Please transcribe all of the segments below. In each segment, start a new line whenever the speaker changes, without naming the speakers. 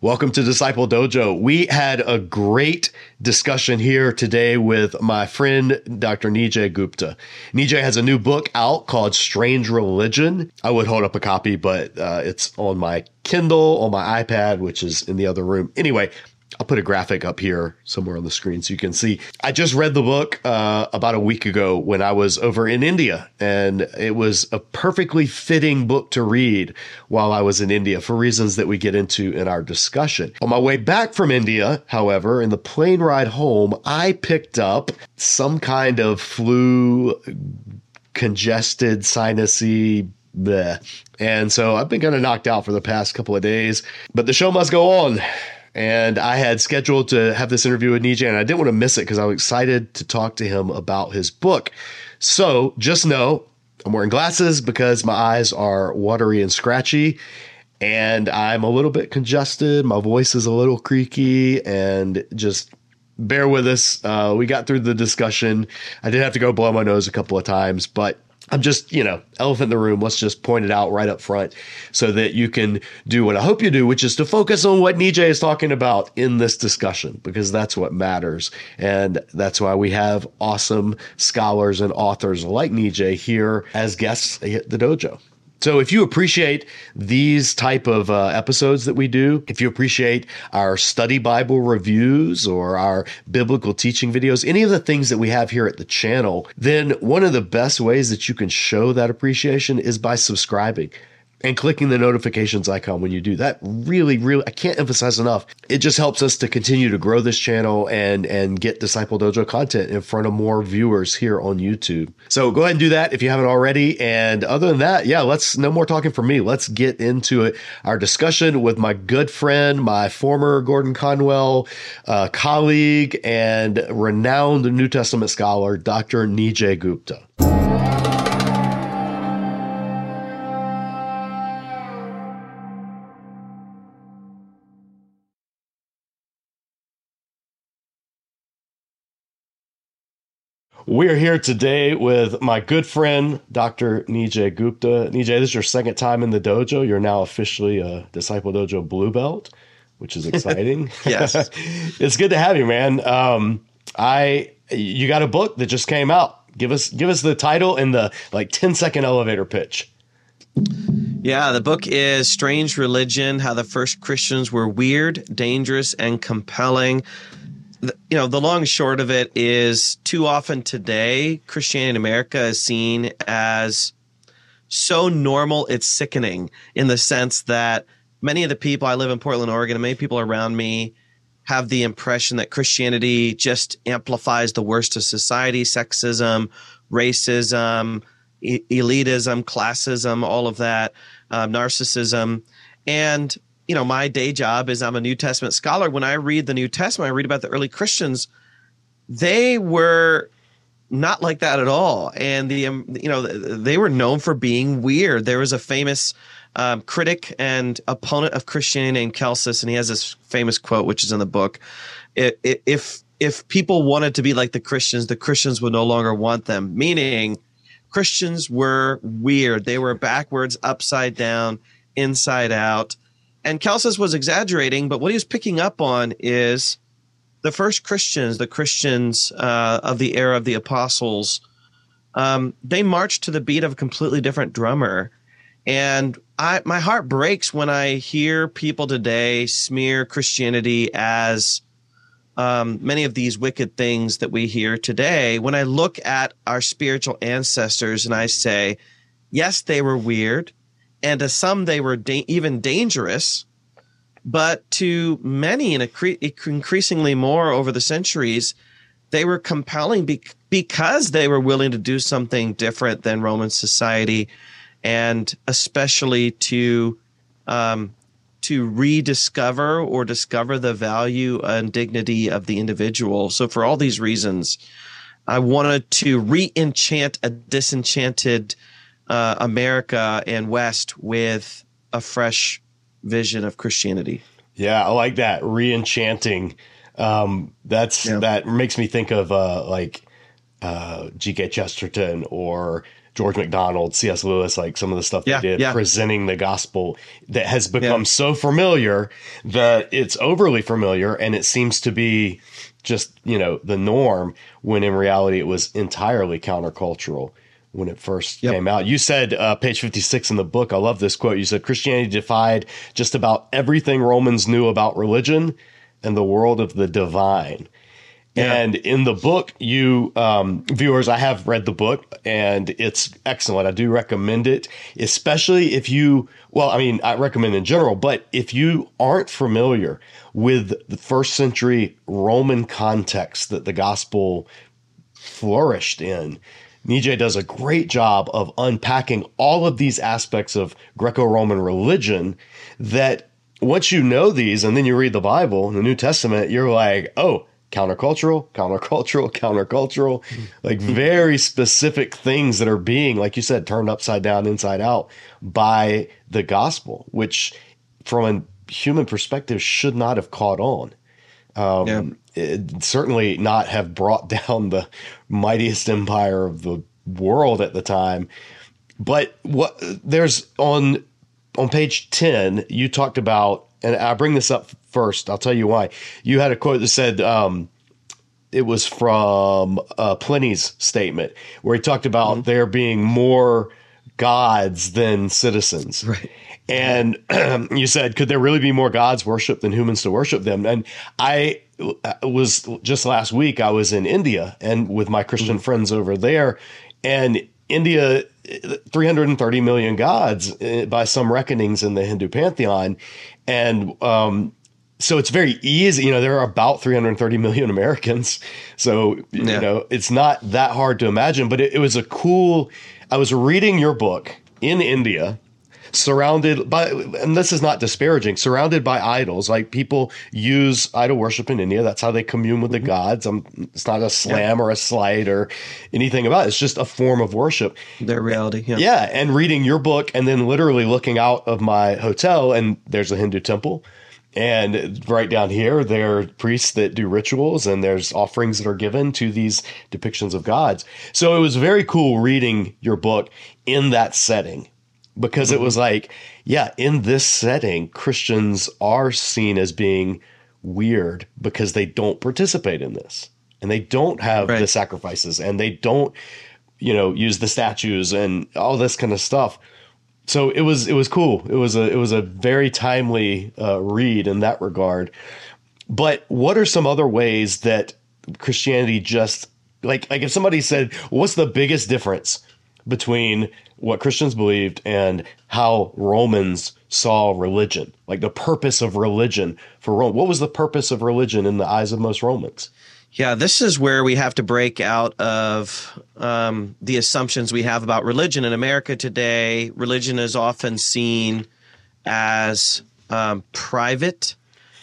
Welcome to Disciple Dojo. We had a great discussion here today with my friend, Dr. Nijay Gupta. Nijay has a new book out called Strange Religion. I would hold up a copy, but it's on my Kindle, on my iPad, which is in the other room. Anyway, I'll put a graphic up here somewhere on the screen so you can see. I just read the book about a week ago when I was over in India, and it was a perfectly fitting book to read while I was in India for reasons that we get into in our discussion. On my way back from India, however, in the plane ride home, I picked up some kind of flu, congested, sinusy, bleh. And so I've been kind of knocked out for the past couple of days, but the show must go on. And I had scheduled to have this interview with Nijay, and I didn't want to miss it because I was excited to talk to him about his book. So just know I'm wearing glasses because my eyes are watery and scratchy, and I'm a little bit congested. My voice is a little creaky, and just bear with us. We got through the discussion. I did have to go blow my nose a couple of times, but I'm just, elephant in the room. Let's just point it out right up front so that you can do what I hope you do, which is to focus on what Nijay is talking about in this discussion, because that's what matters. And that's why we have awesome scholars and authors like Nijay here as guests at the dojo. So if you appreciate these type of episodes that we do, if you appreciate our study Bible reviews or our biblical teaching videos, any of the things that we have here at the channel, then one of the best ways that you can show that appreciation is by subscribing and clicking the notifications icon when you do that. Really, I can't emphasize enough. It just helps us to continue to grow this channel and get Disciple Dojo content in front of more viewers here on YouTube. So go ahead and do that if you haven't already. And other than that, no more talking for me. Let's get into it. Our discussion with my good friend, my former Gordon Conwell colleague and renowned New Testament scholar, Dr. Nijay Gupta. We're here today with my good friend, Dr. Nijay Gupta. Nijay, this is your second time in the dojo. You're now officially a Disciple Dojo Blue Belt, which is exciting.
Yes.
It's good to have you, man. You got a book that just came out. Give us the title and the 10-second elevator pitch.
Yeah, the book is Strange Religion, How the First Christians Were Weird, Dangerous, and Compelling. The long and short of it is too often today, Christianity in America is seen as so normal, it's sickening in the sense that many of the people, I live in Portland, Oregon, and many people around me have the impression that Christianity just amplifies the worst of society, sexism, racism, elitism, classism, all of that, narcissism. And my day job is I'm a New Testament scholar. When I read the New Testament, I read about the early Christians. They were not like that at all. And they were known for being weird. There was a famous critic and opponent of Christianity named Celsus, and he has this famous quote, which is in the book. If people wanted to be like the Christians would no longer want them, meaning Christians were weird. They were backwards, upside down, inside out. And Celsus was exaggerating, but what he was picking up on is the first Christians, the Christians of the era of the apostles, they marched to the beat of a completely different drummer. And my heart breaks when I hear people today smear Christianity as many of these wicked things that we hear today. When I look at our spiritual ancestors and I say, yes, they were weird. And to some, they were even dangerous. But to many, and increasingly more over the centuries, they were compelling because they were willing to do something different than Roman society, and especially to rediscover or discover the value and dignity of the individual. So for all these reasons, I wanted to re-enchant a disenchanted America and West with a fresh vision of Christianity.
Yeah, I like that. Re-enchanting. That makes me think of G.K. Chesterton or George MacDonald, C.S. Lewis, like some of the stuff they did, presenting the gospel that has become so familiar that it's overly familiar, and it seems to be just, the norm, when in reality it was entirely countercultural when it first came out. You said, page 56 in the book, I love this quote. You said, Christianity defied just about everything Romans knew about religion and the world of the divine. Yeah. And in the book, you viewers, I have read the book, and it's excellent. I do recommend it, especially if I recommend in general, but if you aren't familiar with the first century Roman context that the gospel flourished in, Nijay does a great job of unpacking all of these aspects of Greco-Roman religion that once you know these, and then you read the Bible, the New Testament, you're like, oh, countercultural, like very specific things that are being, like you said, turned upside down, inside out by the gospel, which from a human perspective should not have caught on. It certainly not have brought down the mightiest empire of the world at the time. But what there's on page 10, you talked about, and I bring this up first, I'll tell you why. You had a quote that said, it was from Pliny's statement, where he talked about there being more gods than citizens.
Right.
And you said, could there really be more gods worshipped than humans to worship them? And I was just last week, I was in India and with my Christian friends over there, and India, 330 million gods by some reckonings in the Hindu pantheon. And so it's very easy, there are about 330 million Americans. So, it's not that hard to imagine, but it was I was reading your book in India, surrounded by, and this is not disparaging, surrounded by idols. Like, people use idol worship in India. That's how they commune with the gods. It's not a slam or a slight or anything about it. It's just a form of worship.
Their reality. Yeah.
Yeah. And reading your book and then literally looking out of my hotel, and there's a Hindu temple. And right down here, there are priests that do rituals, and there's offerings that are given to these depictions of gods. So it was very cool reading your book in that setting, because it was like, in this setting, Christians are seen as being weird because they don't participate in this, and they don't have the sacrifices, and they don't, use the statues and all this kind of stuff. So it was cool. It was a very timely read in that regard. But what are some other ways that Christianity just like if somebody said, what's the biggest difference between what Christians believed and how Romans saw religion, like the purpose of religion for Rome? What was the purpose of religion in the eyes of most Romans?
Yeah, this is where we have to break out of the assumptions we have about religion. In America today, religion is often seen as private.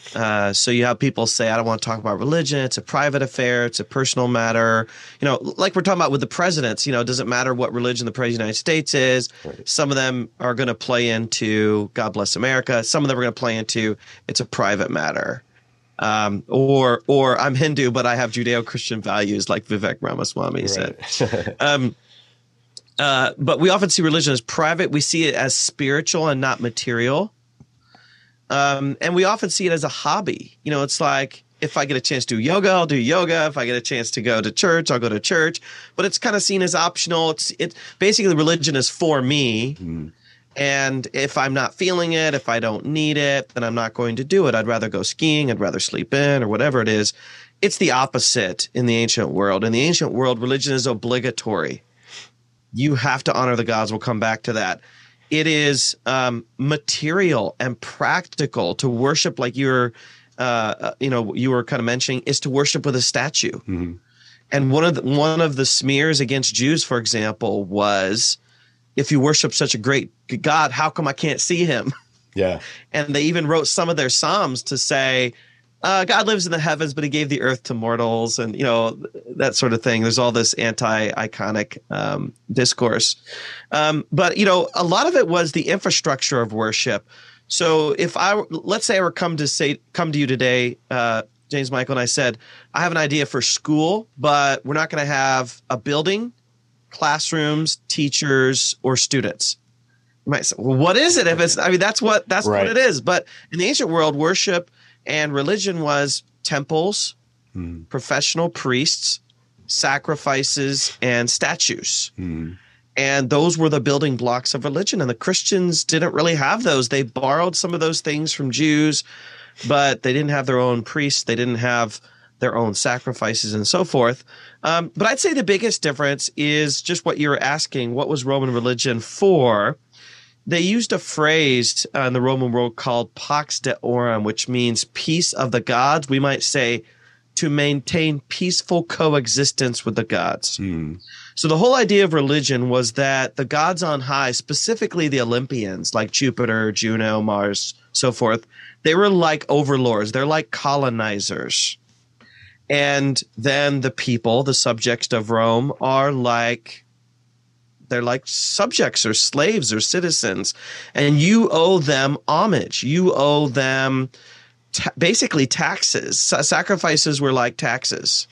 So you have people say, I don't want to talk about religion. It's a private affair. It's a personal matter. Like we're talking about with the presidents, it doesn't matter what religion the president of the United States is. Right. Some of them are going to play into God bless America. Some of them are going to play into it's a private matter. Or I'm Hindu, but I have Judeo-Christian values, like Vivek Ramaswamy said. But we often see religion as private. We see it as spiritual and not material. And we often see it as a hobby. It's like, if I get a chance to do yoga, I'll do yoga. If I get a chance to go to church, I'll go to church. But it's kind of seen as optional. It's basically, religion is for me. Mm. And if I'm not feeling it, if I don't need it, then I'm not going to do it. I'd rather go skiing. I'd rather sleep in, or whatever it is. It's the opposite in the ancient world. In the ancient world, religion is obligatory. You have to honor the gods. We'll come back to that. It is material and practical to worship, like you were kind of mentioning, is to worship with a statue. Mm-hmm. And one of the smears against Jews, for example, was, if you worship such a great God, how come I can't see him?
Yeah. And
they even wrote some of their Psalms to say, God lives in the heavens, but he gave the earth to mortals, and, that sort of thing. There's all this anti-iconic discourse. But, a lot of it was the infrastructure of worship. So let's say I were come to you today, James Michael, and I said, I have an idea for school, but we're not going to have a building. classrooms, teachers, or students. You might say, well, what is it? If it's, I mean, that's what it is. But in the ancient world, worship and religion was temples, professional priests, sacrifices, and statues. And those were the building blocks of religion. And the Christians didn't really have those. They borrowed some of those things from Jews, but they didn't have their own priests. They didn't have their own sacrifices and so forth. But I'd say the biggest difference is just what you're asking. What was Roman religion for? They used a phrase in the Roman world called Pax Deorum, which means peace of the gods. We might say to maintain peaceful coexistence with the gods. So the whole idea of religion was that the gods on high, specifically the Olympians like Jupiter, Juno, Mars, so forth, they were like overlords. They're like colonizers. And then the people, the subjects of Rome, are like, they're like subjects or slaves or citizens. And you owe them homage. You owe them basically taxes. Sacrifices were like taxes.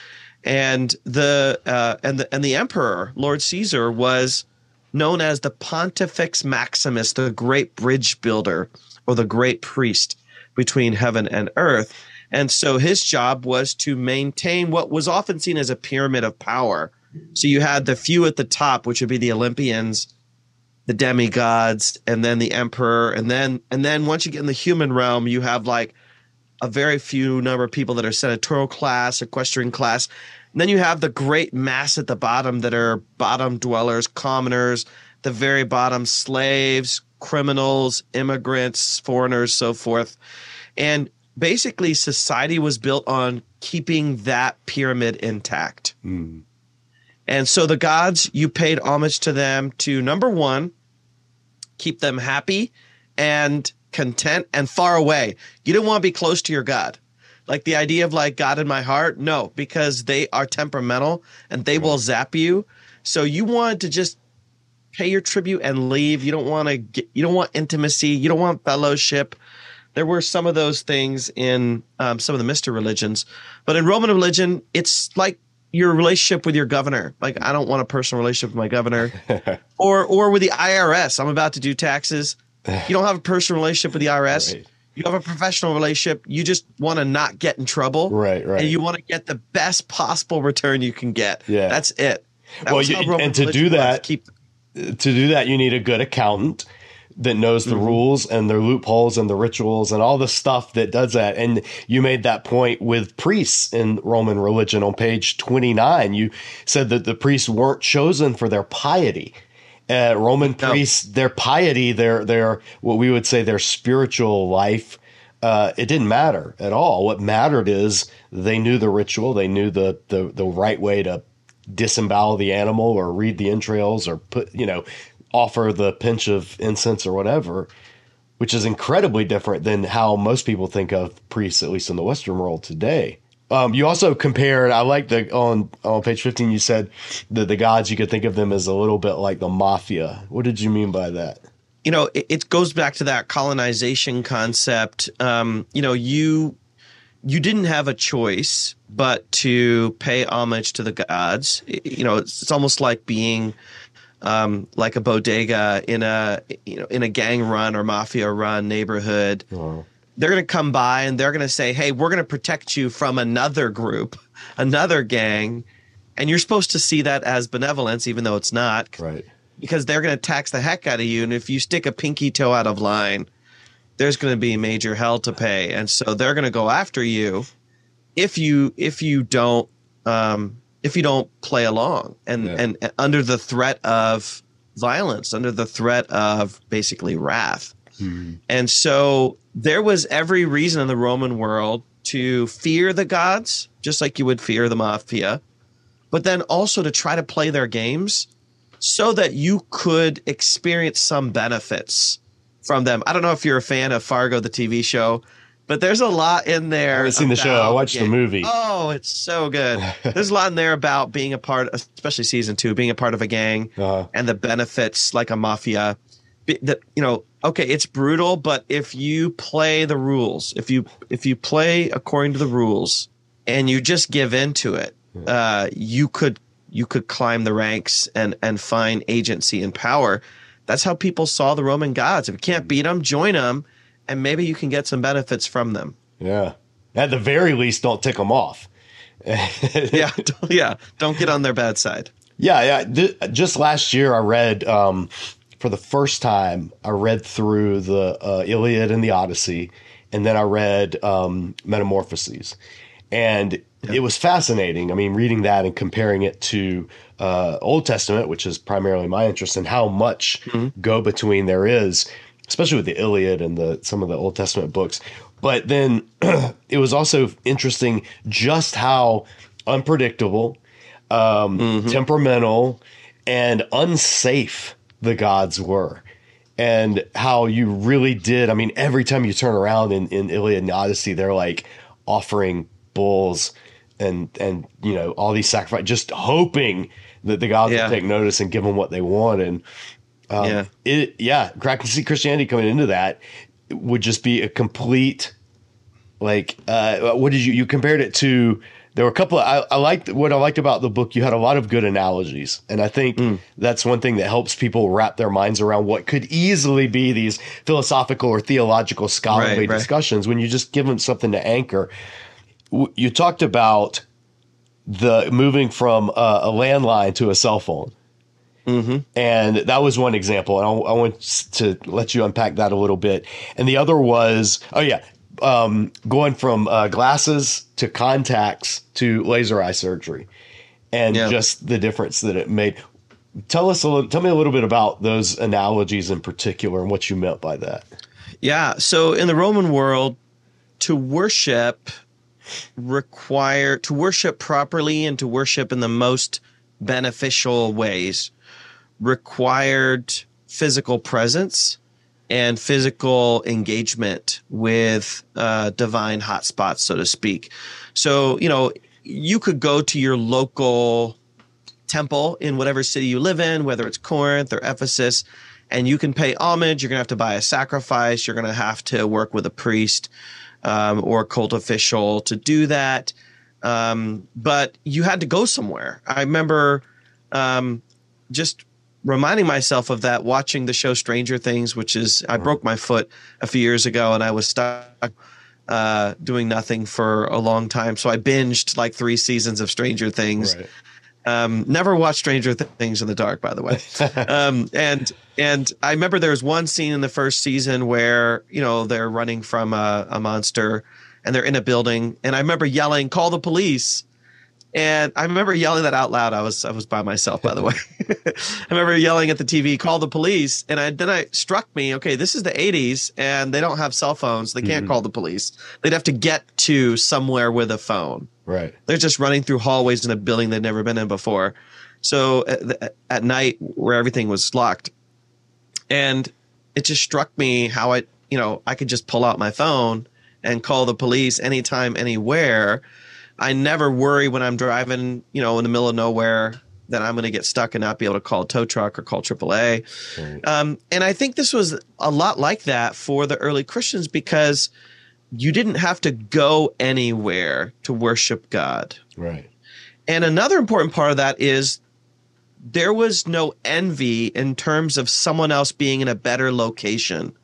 And the emperor, Lord Caesar, was known as the Pontifex Maximus, the great bridge builder or the great priest between heaven and earth. And so his job was to maintain what was often seen as a pyramid of power. So you had the few at the top, which would be the Olympians, the demigods, and then the emperor. And then once you get in the human realm, you have like a very few number of people that are senatorial class, equestrian class. And then you have the great mass at the bottom that are bottom dwellers, commoners, the very bottom slaves, criminals, immigrants, foreigners, so forth. And basically society was built on keeping that pyramid intact. And so the gods, you paid homage to them to, number one, keep them happy and content and far away. You didn't want to be close to your God. Like the idea of like God in my heart, no, because they are temperamental and they will zap you. So you wanted to just pay your tribute and leave. You don't want intimacy. You don't want fellowship. There were some of those things in some of the mystery religions, but in Roman religion, it's like your relationship with your governor. Like, I don't want a personal relationship with my governor or with the IRS. I'm about to do taxes. You don't have a personal relationship with the IRS. Right. You have a professional relationship. You just want to not get in trouble.
Right.
And you want to get the best possible return you can get.
Yeah.
That's it.
To do that, you need a good accountant that knows the rules and their loopholes and the rituals and all the stuff that does that. And you made that point with priests in Roman religion on page 29. You said that the priests weren't chosen for their piety. Roman priests, their piety, their what we would say their spiritual life, it didn't matter at all. What mattered is they knew the ritual, they knew the right way to disembowel the animal or read the entrails or offer the pinch of incense or whatever, which is incredibly different than how most people think of priests, at least in the Western world today. You also compared, I like on page 15, you said that the gods, you could think of them as a little bit like the mafia. What did you mean by that?
It goes back to that colonization concept. You didn't have a choice but to pay homage to the gods. It's almost like being like a bodega in a gang run or mafia run neighborhood. Oh. They're going to come by and they're going to say, hey, we're going to protect you from another group, another gang. And you're supposed to see that as benevolence, even though it's not.
Right.
Because they're going to tax the heck out of you. And if you stick a pinky toe out of line, there's going to be major hell to pay. And so they're going to go after you if you don't play along and under the threat of violence, under the threat of basically wrath. And so there was every reason in the Roman world to fear the gods, just like you would fear the mafia, but then also to try to play their games so that you could experience some benefits from them. I don't know if you're a fan of Fargo, the TV show, but there's a lot in there.
I haven't seen the show. I watched the movie.
Oh, it's so good. There's a lot in there about being a part, especially season 2, being a part of a gang and the benefits like a mafia. Okay, it's brutal, but if you play the rules, if you play according to the rules and you just give into it, you could you could climb the ranks and find agency and power. That's how people saw the Roman gods. If you can't beat them, join them, and maybe you can get some benefits from them.
Yeah. At the very least, don't tick them off.
Don't get on their bad side.
Just last year, I read, for the first time, I read through the Iliad and the Odyssey, and then I read Metamorphoses. And it was fascinating. I mean, reading that and comparing it to Old Testament, which is primarily my interest, and how much go-between there is, especially with the Iliad and some of the Old Testament books. But then it was also interesting just how unpredictable, temperamental, and unsafe the gods were. And how you really did. I mean, every time you turn around in Iliad and Odyssey, they're like offering bulls and all these sacrifices, just hoping that the gods will take notice and give them what they want. And Cracked Christianity coming into that would just be a complete, like, what did you compared it to? There were a couple of, what I liked about the book. You had a lot of good analogies. And I think that's one thing that helps people wrap their minds around what could easily be these philosophical or theological scholarly discussions when you just give them something to anchor. You talked about the moving from a landline to a cell phone. And that was one example. And I want to let you unpack that a little bit. And the other was, going from glasses to contacts to laser eye surgery, and just the difference that it made. Tell me a little bit about those analogies in particular and what you meant by that.
Yeah. So in the Roman world, to worship properly and to worship in the most beneficial ways required physical presence and physical engagement with divine hotspots, so to speak. So, you could go to your local temple in whatever city you live in, whether it's Corinth or Ephesus, and you can pay homage. You're going to have to buy a sacrifice. You're going to have to work with a priest or a cult official to do that. But you had to go somewhere. I remember just reminding myself of that watching the show Stranger Things, which is, I broke my foot a few years ago and I was stuck doing nothing for a long time. So I binged like 3 seasons of Stranger Things. Right. Never watched Stranger Things in the dark, by the way. And I remember there was one scene in the first season where, they're running from a monster and they're in a building. And I remember yelling, "Call the police." And I remember yelling that out loud. I was by myself, by the way. I remember yelling at the TV, "Call the police." And then it struck me, okay, this is the 80s and they don't have cell phones. They can't call the police. They'd have to get to somewhere with a phone.
Right.
They're just running through hallways in a building they'd never been in before. So at night where everything was locked. And it just struck me how I could just pull out my phone and call the police anytime, anywhere. I never worry when I'm driving, in the middle of nowhere that I'm going to get stuck and not be able to call a tow truck or call AAA. Right. And I think this was a lot like that for the early Christians because you didn't have to go anywhere to worship God.
Right.
And another important part of that is there was no envy in terms of someone else being in a better location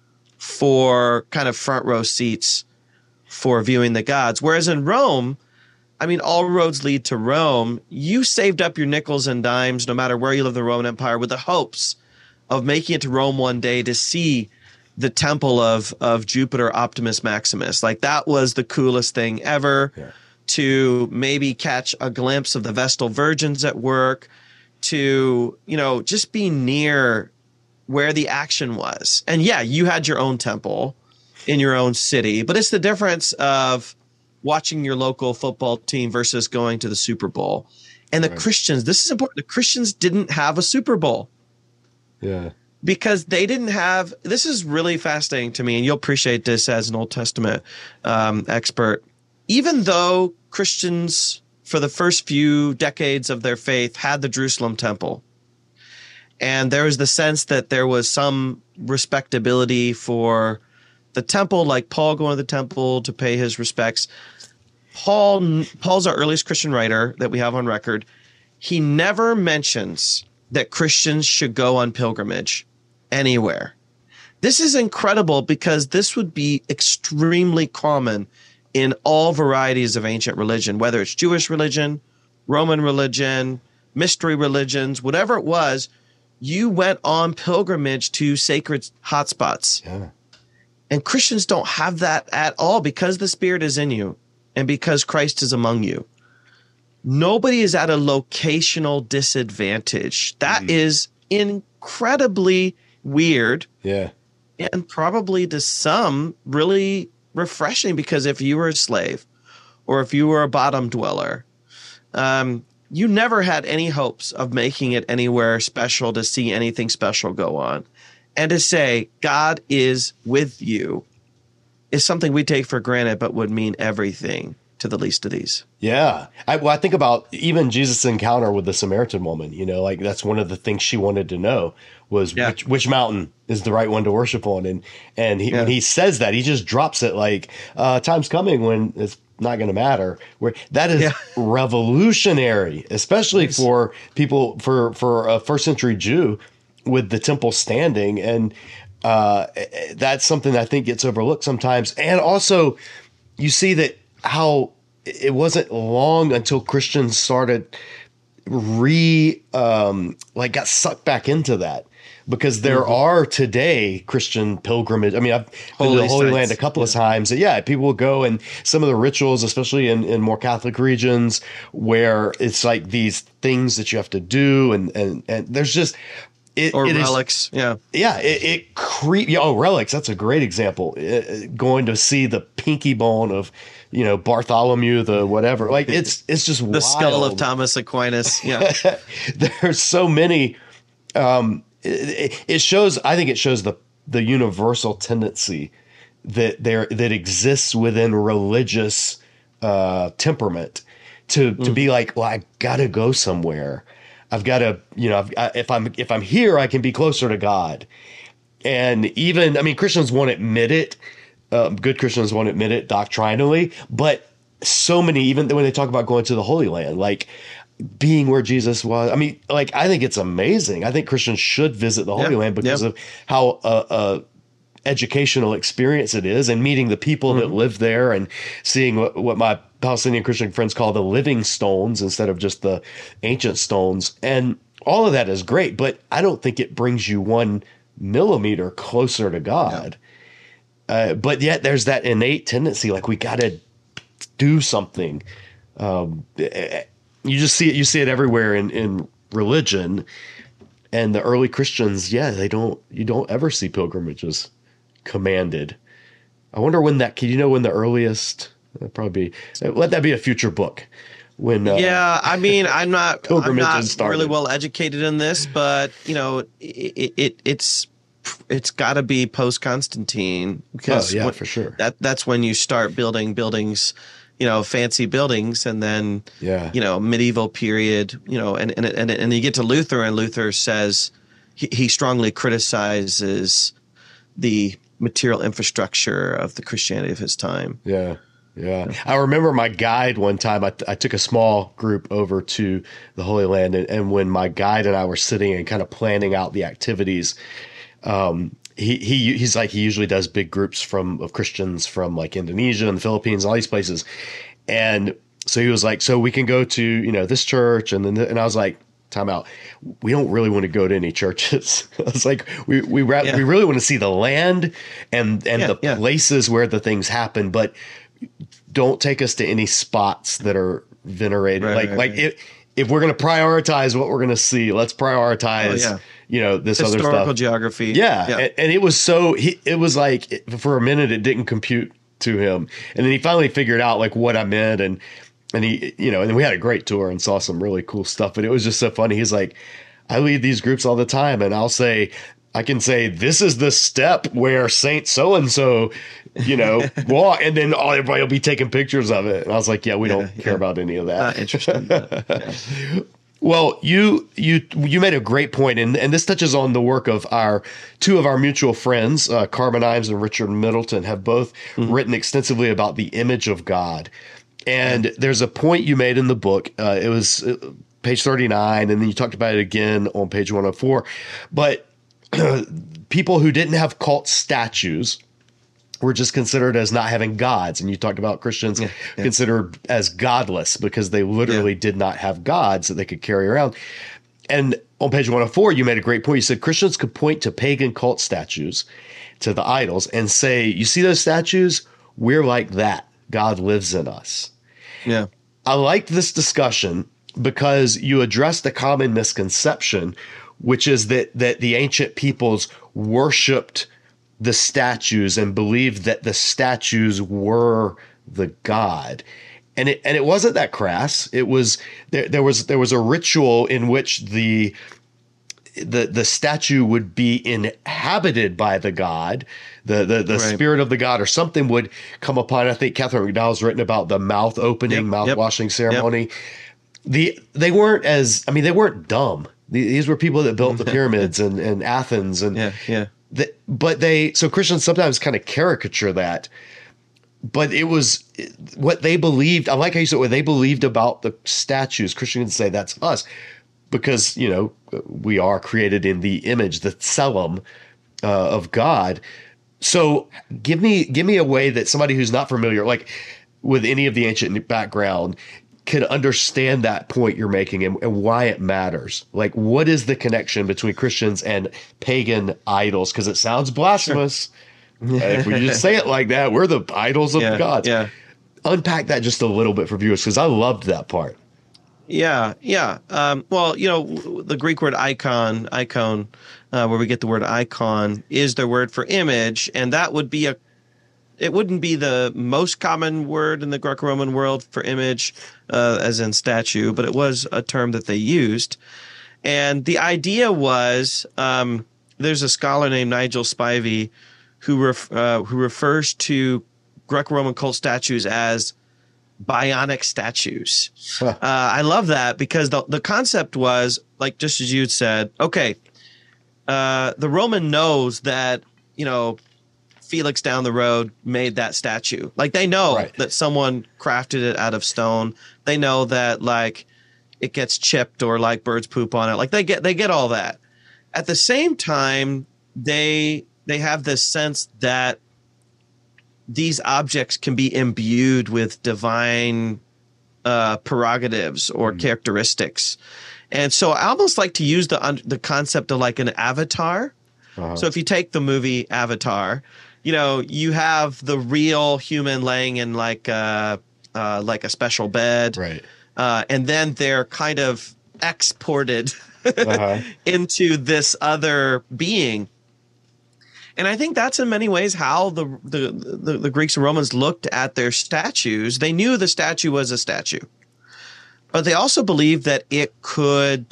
for kind of front row seats for viewing the gods. Whereas in Rome, all roads lead to Rome. You saved up your nickels and dimes, no matter where you live in the Roman Empire, with the hopes of making it to Rome one day to see the temple of Jupiter Optimus Maximus. Like, that was the coolest thing ever. Yeah. To maybe catch a glimpse of the Vestal Virgins at work, to, just be near where the action was. And yeah, you had your own temple in your own city, but it's the difference of watching your local football team versus going to the Super Bowl. And the Christians, this is important. The Christians didn't have a Super Bowl.
Yeah.
Because they didn't have, this is really fascinating to me, and you'll appreciate this as an Old Testament expert. Even though Christians, for the first few decades of their faith, had the Jerusalem temple, and there was the sense that there was some respectability for the temple, like Paul going to the temple to pay his respects. Paul's our earliest Christian writer that we have on record. he never mentions that Christians should go on pilgrimage anywhere. This is incredible because this would be extremely common in all varieties of ancient religion, whether it's Jewish religion, Roman religion, mystery religions, whatever it was, you went on pilgrimage to sacred hotspots.
Yeah.
And Christians don't have that at all because the Spirit is in you and because Christ is among you. Nobody is at a locational disadvantage. That is incredibly weird.
Yeah.
And probably to some really refreshing, because if you were a slave or if you were a bottom dweller, you never had any hopes of making it anywhere special, to see anything special go on. And to say God is with you is something we take for granted, but would mean everything to the least of these.
Yeah. I think about even Jesus' encounter with the Samaritan woman, you know, like that's one of the things she wanted to know was which mountain is the right one to worship on. And when he says that, he just drops it like, time's coming when it's not going to matter. Where that is revolutionary, especially for people, for a first century Jew with the temple standing. And that's something that I think gets overlooked sometimes. And also you see that how it wasn't long until Christians started got sucked back into that, because there are today Christian pilgrimage. I mean, I've been to the Holy Land a couple of times. Yeah, people will go, and some of the rituals, especially in more Catholic regions, where it's like these things that you have to do, and there's just
relics.
Relics. That's a great example. Going to see the pinky bone of, Bartholomew, the whatever. Like it's just
the
wild.
Skull of Thomas Aquinas. Yeah,
there's so many. It shows. I think it shows the universal tendency that exists within religious temperament to be like, well, I gotta go somewhere. I've got to, if I'm here, I can be closer to God. And even, Christians won't admit it. Good Christians won't admit it doctrinally, but so many, even when they talk about going to the Holy Land, like being where Jesus was. I think it's amazing. I think Christians should visit the Holy Land because of how educational experience it is, and meeting the people that live there, and seeing what my Palestinian Christian friends call the living stones instead of just the ancient stones. And all of that is great, but I don't think it brings you 1 millimeter closer to God. But yet there's that innate tendency, like we got to do something. You see it everywhere in religion. And the early Christians, you don't ever see pilgrimages commanded. I wonder when when the earliest, probably let that be a future book. When
I'm not
started.
Really well educated in this, but it's got to be post Constantine, because
for sure
that's when you start building buildings, fancy buildings, and then medieval period, and you get to Luther, and Luther says he strongly criticizes the material infrastructure of the Christianity of his time.
Yeah. I remember my guide one time, I took a small group over to the Holy Land, and when my guide and I were sitting and kind of planning out the activities, he's like, he usually does big groups of Christians from like Indonesia and the Philippines, all these places. And so he was like, so we can go to, this church. And I was like, time out. We don't really want to go to any churches. I was like, we really want to see the land and the places where the things happen, but don't take us to any spots that are venerated. If we're going to prioritize what we're going to see, let's prioritize, this other stuff.
Historical geography.
Yeah. And it was it was like, for a minute, it didn't compute to him. And then he finally figured out like what I meant. And he, and then we had a great tour and saw some really cool stuff, but it was just so funny. He's like, I lead these groups all the time, and I can say, this is the step where Saint so-and-so, walk, and then everybody will be taking pictures of it. And I was like, we don't care about any of that.
Interesting.
Well, you made a great point, and this touches on the work of two of our mutual friends, Carmen Imes and Richard Middleton, have both written extensively about the image of God. And there's a point you made in the book. It was page 39, and then you talked about it again on page 104. But people who didn't have cult statues were just considered as not having gods. And you talked about Christians considered as godless because they literally did not have gods that they could carry around. And on page 104, you made a great point. You said Christians could point to pagan cult statues, to the idols, and say, you see those statues? We're like that. God lives in us.
Yeah.
I liked this discussion because you addressed a common misconception, which is that the ancient peoples worshipped the statues and believed that the statues were the god. And it wasn't that crass. It was there was a ritual in which the statue would be inhabited by the god, the spirit of the god, or something would come upon. I think Catherine McDowell's written about the mouth opening, mouth washing ceremony. They weren't dumb. These were people that built the pyramids and Athens so Christians sometimes kind of caricature that. But it was what they believed. I like how you said what they believed about the statues. Christians say that's us because, we are created in the image, the tselem of God. So give me a way that somebody who's not familiar, like with any of the ancient background, can understand that point you're making and why it matters. Like, what is the connection between Christians and pagan idols? Because it sounds blasphemous. Sure. If we just say it like that, we're the idols of God. Yeah. Unpack that just a little bit for viewers, because I loved that part.
Yeah. Well, the Greek word icon, where we get the word icon, is their word for image, and that would be it wouldn't be the most common word in the Greco-Roman world for image, as in statue, but it was a term that they used. And the idea was, there's a scholar named Nigel Spivey who refers to Greco-Roman cult statues as bionic statues. I love that because the concept was, like, just as you said, okay, the Roman knows that, Felix down the road made that statue. Like, they know that someone crafted it out of stone. They know that, like, it gets chipped or, like, birds poop on it. Like, they get all that. At the same time, they have this sense that these objects can be imbued with divine prerogatives or characteristics. And so I almost like to use the concept of like an avatar. So if you take the movie Avatar, you have the real human laying in like a special bed.
Right.
And then they're kind of exported into this other being. And I think that's in many ways how the Greeks and Romans looked at their statues. They knew the statue was a statue, but they also believed that it could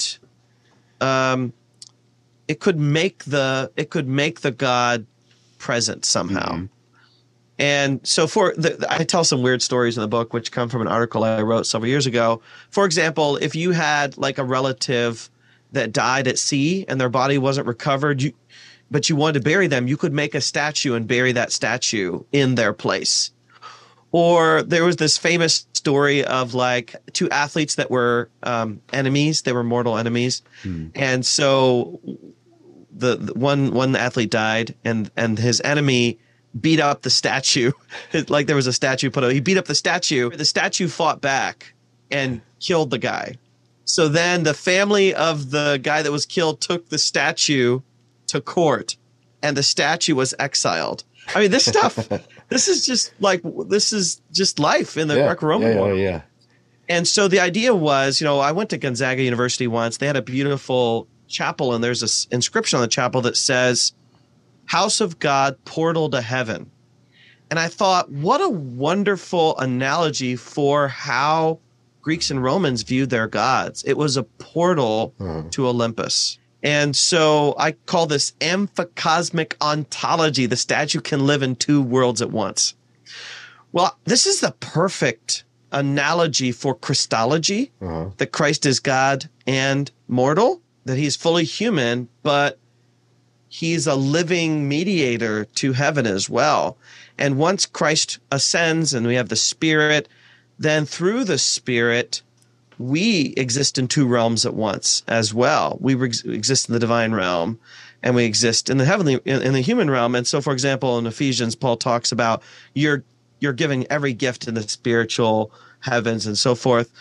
make the god present somehow. Mm-hmm. And so I tell some weird stories in the book, which come from an article I wrote several years ago. For example, if you had like a relative that died at sea and their body wasn't recovered, but you wanted to bury them, you could make a statue and bury that statue in their place. Or there was this famous story of like two athletes that were enemies. They were mortal enemies. And so the one athlete died and his enemy beat up the statue. Like there was a statue put up. He beat up the statue. The statue fought back and killed the guy. So then the family of the guy that was killed took the statue to court, and the statue was exiled. I mean, this stuff, this is just life in the Greco-Roman world. Yeah. And so the idea was, I went to Gonzaga University once. They had a beautiful chapel, and there's this inscription on the chapel that says, "House of God, portal to heaven." And I thought, what a wonderful analogy for how Greeks and Romans viewed their gods. It was a portal to Olympus. And so I call this amphicosmic ontology. The statue can live in two worlds at once. Well, this is the perfect analogy for Christology, that Christ is God and mortal, that he's fully human, but he's a living mediator to heaven as well. And once Christ ascends and we have the Spirit, then through the Spirit, we exist in two realms at once as well. We exist in the divine realm, and we exist in the heavenly, in the human realm. And so, for example, in Ephesians, Paul talks about you're giving every gift in the spiritual heavens and so forth.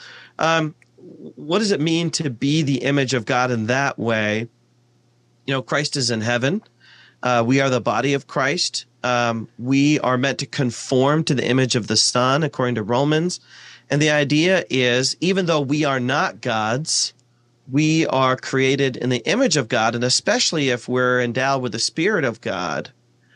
What does it mean to be the image of God in that way? Christ is in heaven. We are the body of Christ. We are meant to conform to the image of the Son, according to Romans. And the idea is, even though we are not gods, we are created in the image of God, and especially if we're endowed with the Spirit of God,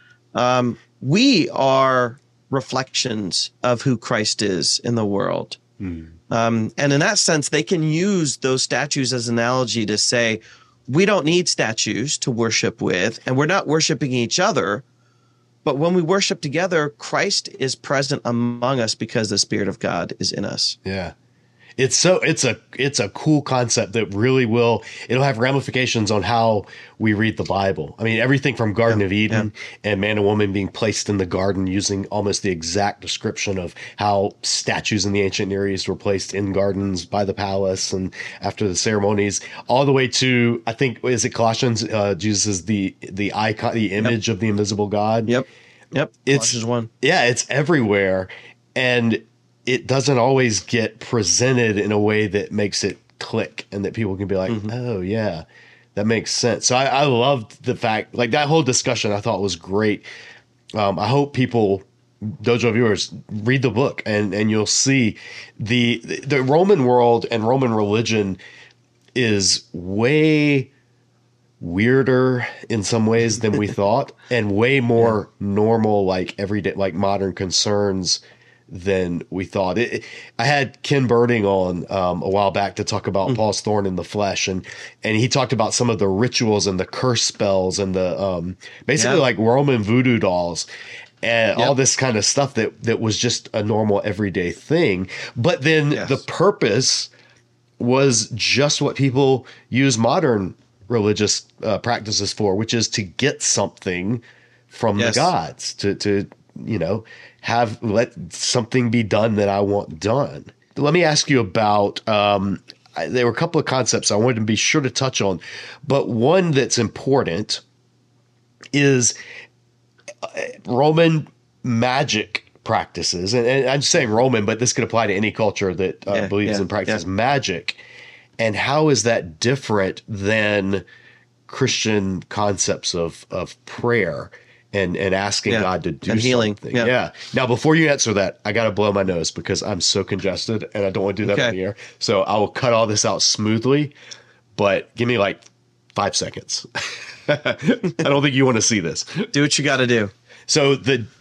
we are reflections of who Christ is in the world. And in that sense, they can use those statues as an analogy to say, we don't need statues to worship with, and we're not worshiping each other. But when we worship together, Christ is present among us because the Spirit of God is in us.
Yeah. It's a cool concept that really it'll have ramifications on how we read the Bible. I mean, everything from Garden of Eden and man and woman being placed in the garden using almost the exact description of how statues in the ancient Near East were placed in gardens by the palace and after the ceremonies, all the way to, I think, is it Colossians? Jesus is the icon, the image of the invisible God.
Yep. Colossians 1.
Yeah, it's everywhere. And it doesn't always get presented in a way that makes it click and that people can be like, oh, yeah, that makes sense. So I loved the fact, like that whole discussion I thought was great. I hope people, Dojo viewers, read the book and you'll see the Roman world and Roman religion is way weirder in some ways than we thought, and way more normal, like everyday, like modern concerns than we thought. I had Ken Birding on a while back to talk about Paul's thorn in the flesh, and he talked about some of the rituals and the curse spells and the basically like Roman voodoo dolls and all this kind of stuff that was just a normal everyday thing. But then the purpose was just what people use modern religious practices for, which is to get something from the gods, to let something be done that I want done. Let me ask you about, there were a couple of concepts I wanted to be sure to touch on, but one that's important is Roman magic practices. And I'm just saying Roman, but this could apply to any culture that believes in practices magic. And how is that different than Christian concepts of prayer and asking God to do
healing.
something? Yeah. Now, before you answer that, I got to blow my nose because I'm so congested and I don't want to do that on the air. So I will cut all this out smoothly, but give me like 5 seconds. I don't think you want to see this.
Do what you got to do.
So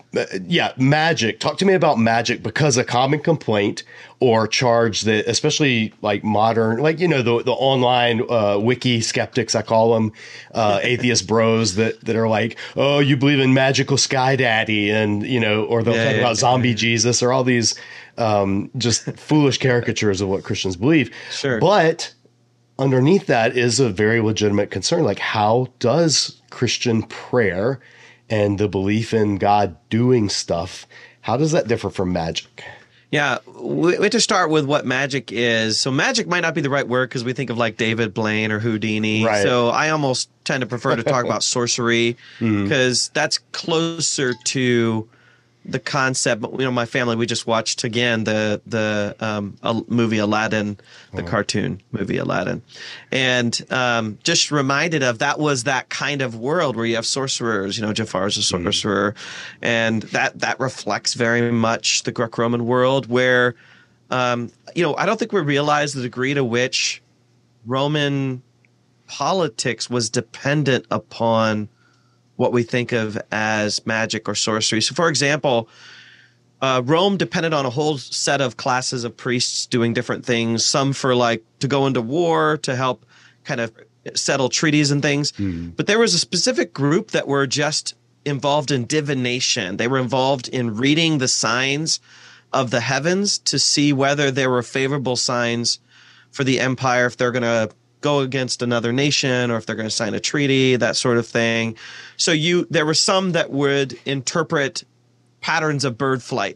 magic. Talk to me about magic, because a common complaint or charge that, especially like modern, like, the online wiki skeptics, I call them, atheist bros that are like, oh, you believe in magical sky daddy, and, or they'll talk about zombie Jesus, or all these just foolish caricatures of what Christians believe.
Sure.
But underneath that is a very legitimate concern. Like, how does Christian prayer and the belief in God doing stuff, how does that differ from magic?
Yeah, we have to start with what magic is. So magic might not be the right word because we think of like David Blaine or Houdini. Right. So I almost tend to prefer to talk about sorcery because that's closer to the concept. My family, we just watched again the movie Aladdin, the cartoon movie Aladdin, and just reminded of that was that kind of world where you have sorcerers. Jafar's a sorcerer, and that reflects very much the Greco-Roman world where, I don't think we realize the degree to which Roman politics was dependent upon what we think of as magic or sorcery. So, for example, Rome depended on a whole set of classes of priests doing different things, some for to go into war, to help kind of settle treaties and things. But there was a specific group that were just involved in divination. They were involved in reading the signs of the heavens to see whether there were favorable signs for the empire, if they're going to go against another nation or if they're going to sign a treaty, that sort of thing. So there were some that would interpret patterns of bird flight.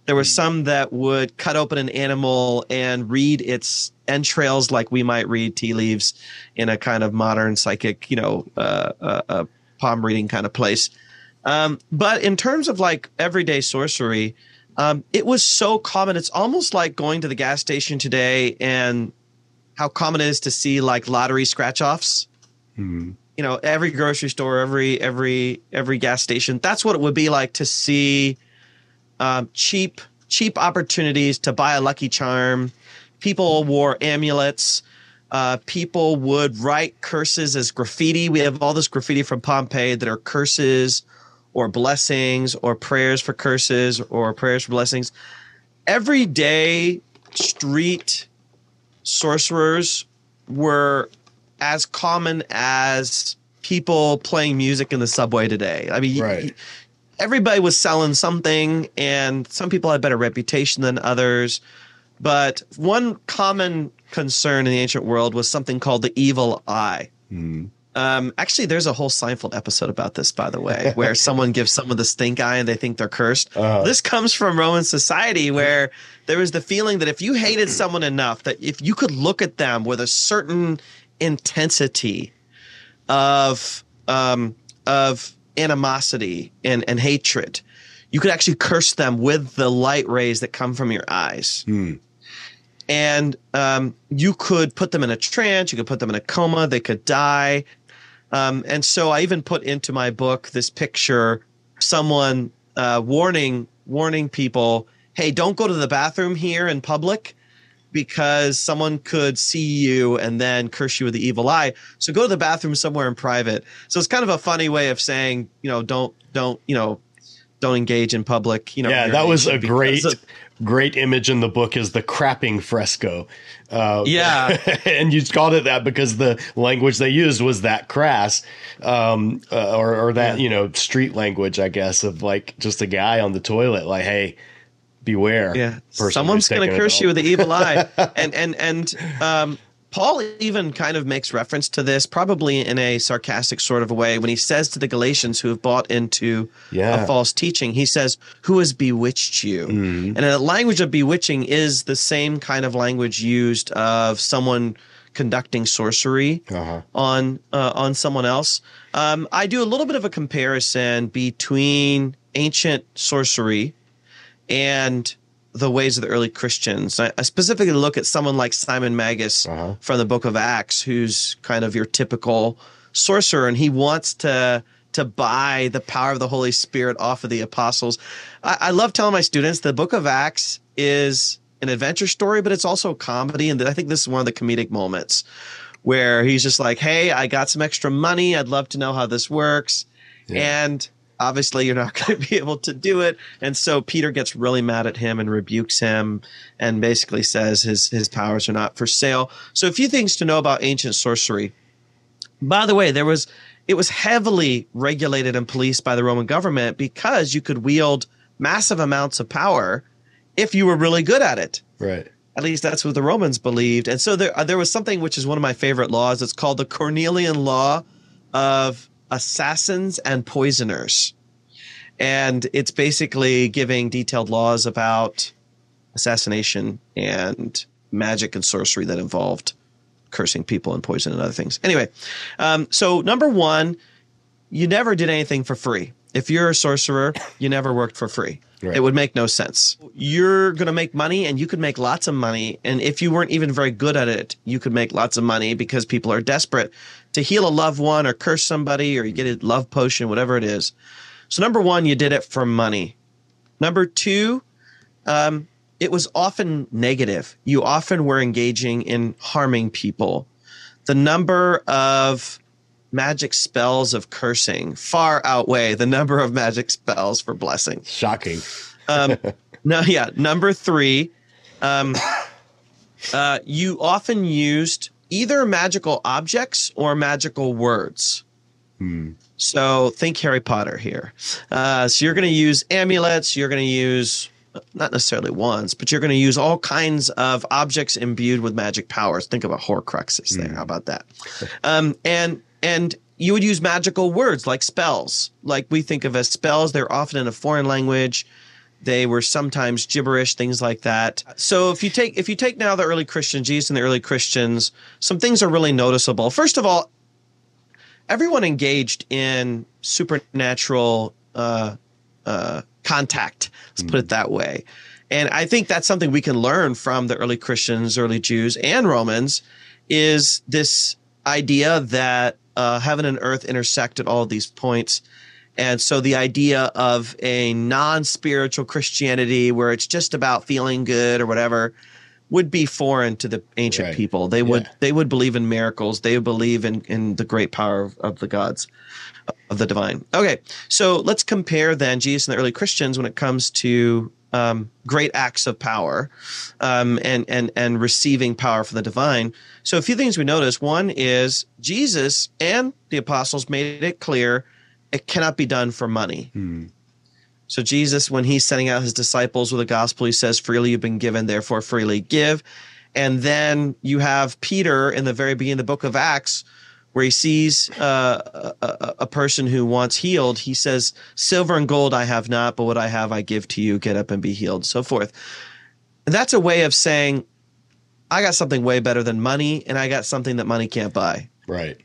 There were some that would cut open an animal and read its entrails like we might read tea leaves in a kind of modern psychic, palm reading kind of place. But in terms of like everyday sorcery, it was so common. It's almost like going to the gas station today and how common it is to see like lottery scratch offs.
Mm-hmm.
Every grocery store, every gas station. That's what it would be like to see cheap opportunities to buy a Lucky Charm. People wore amulets. People would write curses as graffiti. We have all this graffiti from Pompeii that are curses or blessings or prayers for curses or prayers for blessings. Everyday street sorcerers were as common as people playing music in the subway today. I mean,
right.
Everybody was selling something, and some people had better reputation than others. But one common concern in the ancient world was something called the evil eye. Actually, there's a whole Seinfeld episode about this, by the way, where someone gives someone the stink eye and they think they're cursed. This comes from Roman society, where there was the feeling that if you hated someone enough, that if you could look at them with a certain intensity of animosity and hatred, you could actually curse them with the light rays that come from your eyes. And you could put them in a trance, you could put them in a coma, they could die. And so I even put into my book this picture, someone warning people, hey, don't go to the bathroom here in public because someone could see you and then curse you with the evil eye. So go to the bathroom somewhere in private. So it's kind of a funny way of saying, don't engage in public.
Yeah, that was a great image in the book, is the crapping fresco. And you called it that because the language they used was that crass, or that, street language, I guess, of like just a guy on the toilet, like, hey, beware.
Yeah, someone's going to curse you with the evil eye. And Paul even kind of makes reference to this, probably in a sarcastic sort of a way, when he says to the Galatians who have bought into a false teaching, he says, who has bewitched you? And the language of bewitching is the same kind of language used of someone conducting sorcery on someone else. I do a little bit of a comparison between ancient sorcery and the ways of the early Christians. I specifically look at someone like Simon Magus from the book of Acts, who's kind of your typical sorcerer, and he wants to buy the power of the Holy Spirit off of the apostles. I love telling my students the book of Acts is an adventure story, but it's also a comedy, and I think this is one of the comedic moments where he's just like, hey, I got some extra money. I'd love to know how this works. And obviously, you're not going to be able to do it. And so Peter gets really mad at him and rebukes him and basically says his powers are not for sale. So a few things to know about ancient sorcery. By the way, it was heavily regulated and policed by the Roman government because you could wield massive amounts of power if you were really good at it.
Right.
At least that's what the Romans believed. And so there was something which is one of my favorite laws. It's called the Cornelian Law of assassins and poisoners. And it's basically giving detailed laws about assassination and magic and sorcery that involved cursing people and poison and other things. Anyway, so number one, you never did anything for free. If you're a sorcerer, you never worked for free. Right. It would make no sense. You're going to make money, and you could make lots of money. And if you weren't even very good at it, you could make lots of money because people are desperate to heal a loved one or curse somebody, or you get a love potion, whatever it is. So number one, you did it for money. Number two, it was often negative. You often were engaging in harming people. The number of magic spells of cursing far outweigh the number of magic spells for blessing.
Shocking.
Number three, you often used either magical objects or magical words. So think Harry Potter here. So you're going to use amulets. You're going to use, not necessarily wands, but you're going to use all kinds of objects imbued with magic powers. Think about Horcruxes there. How about that? And you would use magical words like spells. Like we think of as spells, they're often in a foreign language. They were sometimes gibberish, things like that. So if you take now the early Christians, Jesus and the early Christians, some things are really noticeable. First of all, everyone engaged in supernatural contact. Let's put it that way. And I think that's something we can learn from the early Christians, early Jews, and Romans, is this idea that heaven and earth intersect at all of these points. And so the idea of a non-spiritual Christianity where it's just about feeling good or whatever would be foreign to the ancient people. They would believe in miracles. They would believe in the great power of the gods, of the divine. Okay, so let's compare then Jesus and the early Christians when it comes to great acts of power and receiving power from the divine. So a few things we notice. One is Jesus and the apostles made it clear it cannot be done for money. So Jesus, when he's sending out his disciples with the gospel, he says, freely you've been given, therefore freely give. And then you have Peter in the very beginning of the book of Acts, where he sees a person who wants healed. He says, silver and gold I have not, but what I have I give to you. Get up and be healed, so forth. And that's a way of saying, I got something way better than money, and I got something that money can't buy.
Right.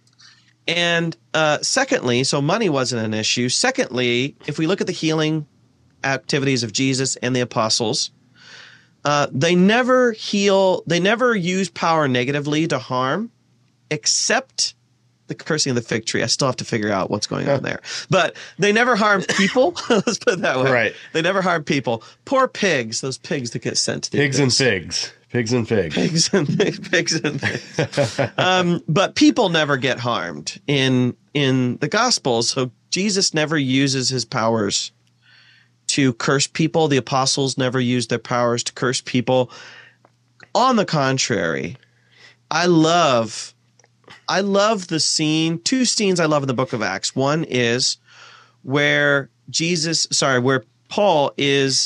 And secondly, so money wasn't an issue. Secondly, if we look at the healing activities of Jesus and the apostles, they never use power negatively to harm, except the cursing of the fig tree. I still have to figure out what's going on there. But they never harmed people. Let's put it that way.
Right.
They never harmed people. Poor pigs, those pigs that get sent to the
Pigs and figs. Pigs and figs.
Pigs and figs. But people never get harmed in the Gospels. So Jesus never uses his powers to curse people. The apostles never used their powers to curse people. On the contrary, I love the scene. Two scenes I love in the book of Acts. One is where Paul is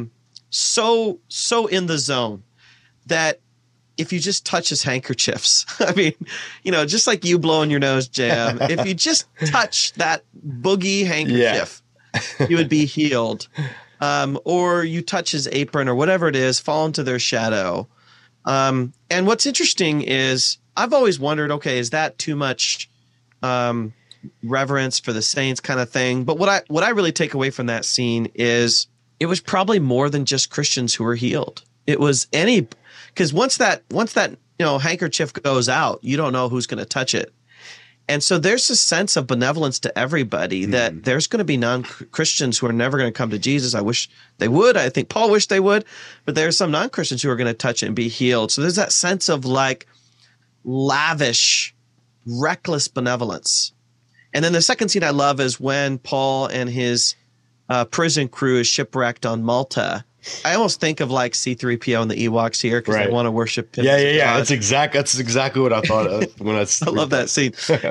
so in the zone that if you just touch his handkerchiefs, I mean, just like you blowing your nose, Jam, if you just touch that boogie handkerchief, you would be healed. Or you touch his apron or whatever it is, fall into their shadow. And what's interesting is I've always wondered, okay, is that too much reverence for the saints kind of thing? But what I really take away from that scene is it was probably more than just Christians who were healed. It was because once that handkerchief goes out, you don't know who's going to touch it. And so there's a sense of benevolence to everybody that there's going to be non-Christians who are never going to come to Jesus. I wish they would. I think Paul wished they would. But there's some non-Christians who are going to touch it and be healed. So there's that sense of like lavish, reckless benevolence. And then the second scene I love is when Paul and his prison crew is shipwrecked on Malta. I almost think of like C-3PO and the Ewoks here because they want to worship him.
Yeah. That's exactly what I thought of when I
love that scene.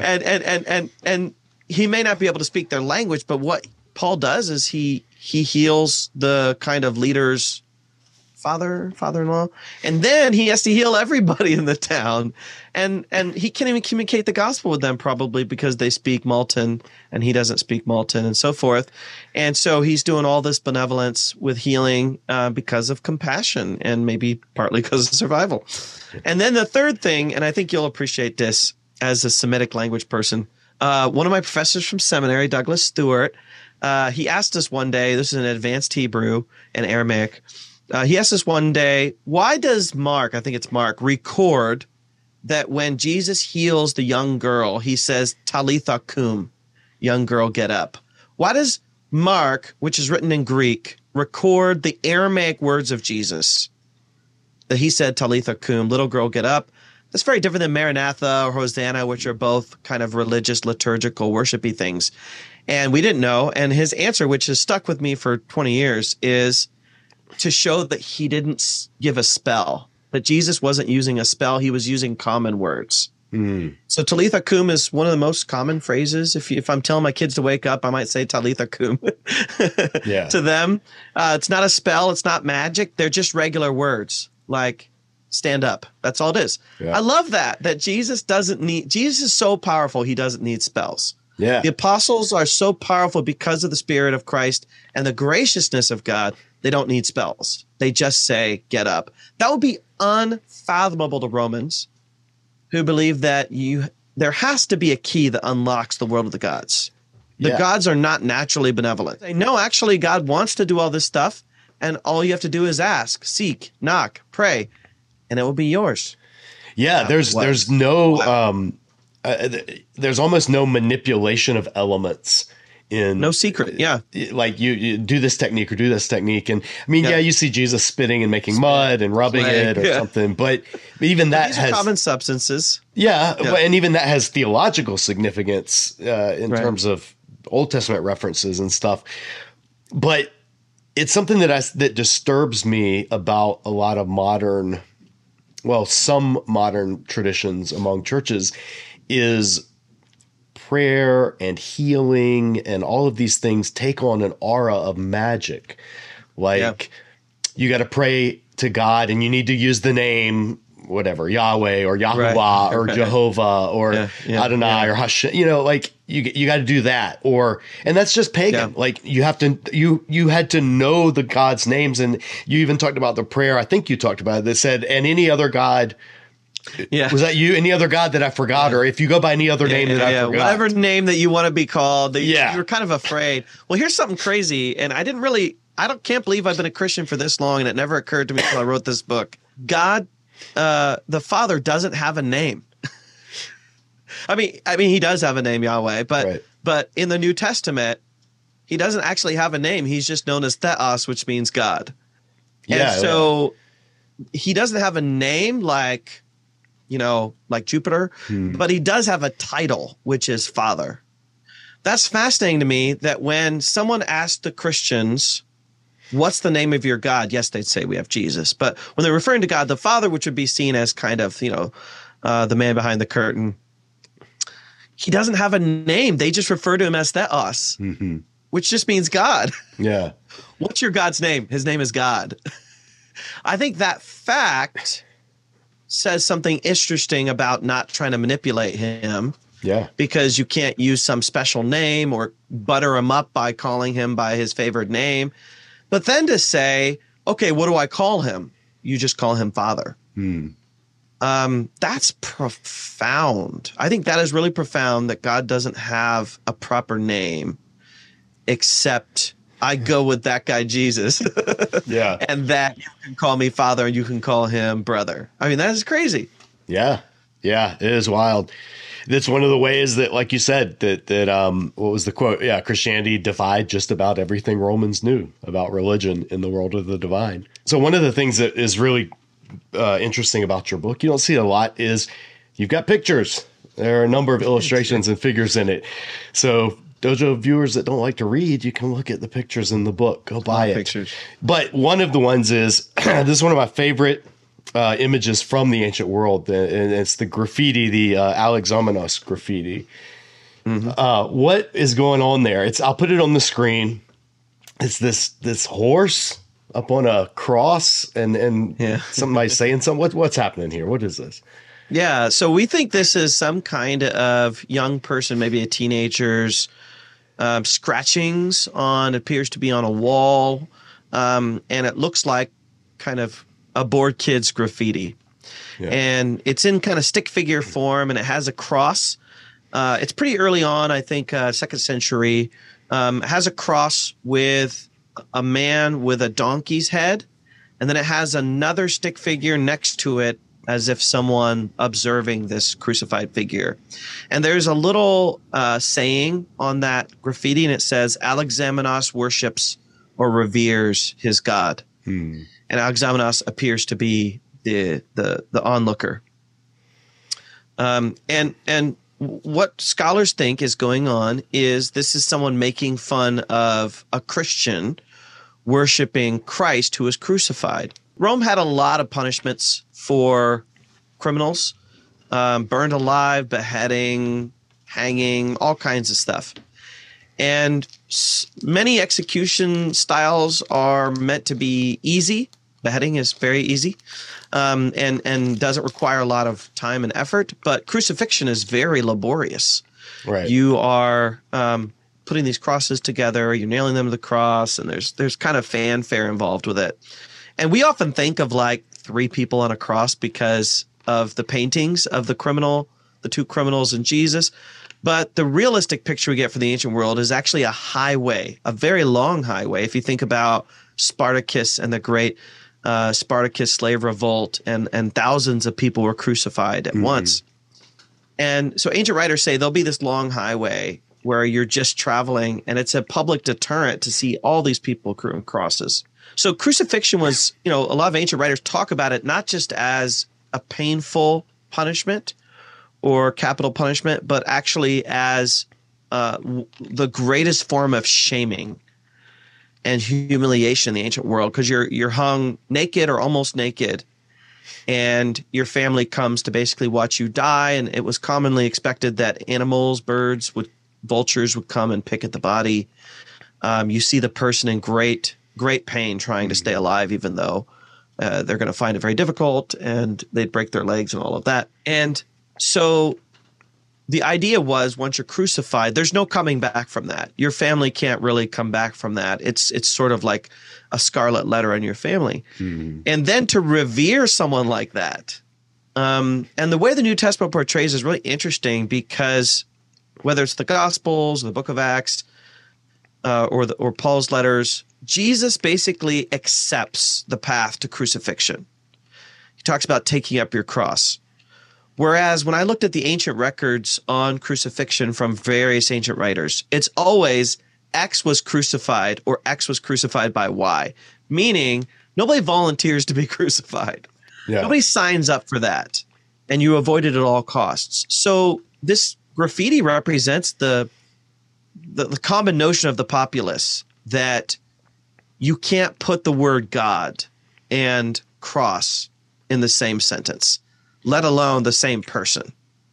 and he may not be able to speak their language, but what Paul does is he heals the kind of leader's father-in-law, and then he has to heal everybody in the town, and he can't even communicate the gospel with them probably because they speak Malton and he doesn't speak Malton and so forth. And so he's doing all this benevolence with healing because of compassion and maybe partly because of survival. And then the third thing, and I think you'll appreciate this as a Semitic language person, one of my professors from seminary, Douglas Stewart, he asked us one day, this is an advanced Hebrew and Aramaic, he asked us one day, why does Mark, I think it's Mark, record that when Jesus heals the young girl, he says, Talitha cum, young girl, get up? Why does Mark, which is written in Greek, record the Aramaic words of Jesus that he said, Talitha cum, little girl, get up? That's very different than Maranatha or Hosanna, which are both kind of religious, liturgical, worshipy things. And we didn't know. And his answer, which has stuck with me for 20 years, is to show that he didn't give a spell, that Jesus wasn't using a spell. He was using common words. So Talitha cum is one of the most common phrases. If I'm telling my kids to wake up, I might say Talitha cum to them. It's not a spell. It's not magic. They're just regular words like stand up. That's all it is. Yeah. I love that Jesus is so powerful. He doesn't need spells.
Yeah.
The apostles are so powerful because of the Spirit of Christ and the graciousness of God. They don't need spells. They just say, get up. That would be unfathomable to Romans, who believe that there has to be a key that unlocks the world of the gods. The gods are not naturally benevolent. They know actually God wants to do all this stuff, and all you have to do is ask, seek, knock, pray, and it will be yours.
Yeah, there's almost no manipulation of elements in
no secret. Yeah.
Like you do this technique or do this technique. And I mean, you see Jesus spitting and making mud and rubbing it or something, but even that
these
has
are common substances.
Yeah. And even that has theological significance in terms of Old Testament references and stuff. But it's something that disturbs me about a lot of some modern traditions among churches is prayer and healing and all of these things take on an aura of magic. Like you got to pray to God and you need to use the name, whatever, Yahweh or Yahuwah or Jehovah or Adonai or Hashem, like you got to do that and that's just pagan. Like you had to know the God's names. And you even talked about the prayer. I think you talked about it that said, and any other God. Yeah. Was that you? Any other God that I forgot? Or if you go by any other name that I forgot?
Whatever name that you want to be called. You were kind of afraid. Well, here's something crazy. And can't believe I've been a Christian for this long. And it never occurred to me until I wrote this book. God, the Father doesn't have a name. I mean, he does have a name, Yahweh, but in the New Testament, he doesn't actually have a name. He's just known as Theos, which means God. And so he doesn't have a name like Jupiter, but he does have a title, which is Father. That's fascinating to me that when someone asked the Christians, what's the name of your God? Yes, they'd say we have Jesus. But when they're referring to God the Father, which would be seen as kind of, the man behind the curtain, he doesn't have a name. They just refer to him as Theos, which just means God.
Yeah.
What's your God's name? His name is God. I think that fact says something interesting about not trying to manipulate him.
Yeah.
Because you can't use some special name or butter him up by calling him by his favorite name. But then to say, okay, what do I call him? You just call him Father. That's profound. I think that is really profound that God doesn't have a proper name except I go with that guy, Jesus.
Yeah.
And that you can call me Father and you can call him brother. I mean, that is crazy.
Yeah. Yeah. It is wild. That's one of the ways that, like you said, that what was the quote? Yeah. Christianity defied just about everything Romans knew about religion in the world of the divine. So one of the things that is really interesting about your book, you don't see a lot, is you've got pictures. There are a number of illustrations and figures in it. So Dojo viewers that don't like to read, you can look at the pictures in the book. Go buy it.
Pictures.
But one of the ones is, this is one of my favorite images from the ancient world, and it's the graffiti, the Alexamenos graffiti. What is going on there? I'll put it on the screen. It's this horse up on a cross, and somebody saying something. What's happening here? What is this?
Yeah, so we think this is some kind of young person, maybe a teenager's scratchings appears to be on a wall, and it looks like kind of a bored kid's graffiti. Yeah. And it's in kind of stick figure form, and it has a cross. It's pretty early on, I think, 2nd century. It has a cross with a man with a donkey's head, and then it has another stick figure next to it as if someone observing this crucified figure. And there's a little saying on that graffiti, and it says, Alexamenos worships or reveres his God. And Alexamenos appears to be the onlooker. And what scholars think is going on is this is someone making fun of a Christian worshiping Christ who was crucified. Rome had a lot of punishments for criminals, burned alive, beheading, hanging, all kinds of stuff. And many execution styles are meant to be easy. Beheading is very easy, and doesn't require a lot of time and effort. But crucifixion is very laborious.
Right.
You are putting these crosses together, you're nailing them to the cross, and there's kind of fanfare involved with it. And we often think of like 3 people on a cross because of the paintings of the two criminals and Jesus. But the realistic picture we get from the ancient world is actually a highway, a very long highway. If you think about Spartacus and the great Spartacus slave revolt, and thousands of people were crucified at once. And so ancient writers say there'll be this long highway where you're just traveling, and it's a public deterrent to see all these people carrying crosses. So crucifixion was, a lot of ancient writers talk about it not just as a painful punishment or capital punishment, but actually as the greatest form of shaming and humiliation in the ancient world, because you're hung naked or almost naked, and your family comes to basically watch you die. And it was commonly expected that animals, vultures would come and pick at the body. You see the person in great pain trying to stay alive, even though they're going to find it very difficult, and they'd break their legs and all of that. And so the idea was, once you're crucified, there's no coming back from that. Your family can't really come back from that. It's sort of like a scarlet letter on your family. And then to revere someone like that, and the way the New Testament portrays is really interesting, because whether it's the Gospels or the Book of Acts or Paul's letters, Jesus basically accepts the path to crucifixion. He talks about taking up your cross. Whereas when I looked at the ancient records on crucifixion from various ancient writers, it's always X was crucified or X was crucified by Y, meaning nobody volunteers to be crucified.
Yeah.
Nobody signs up for that, and you avoid it at all costs. So this graffiti represents the common notion of the populace that you can't put the word God and cross in the same sentence, let alone the same person.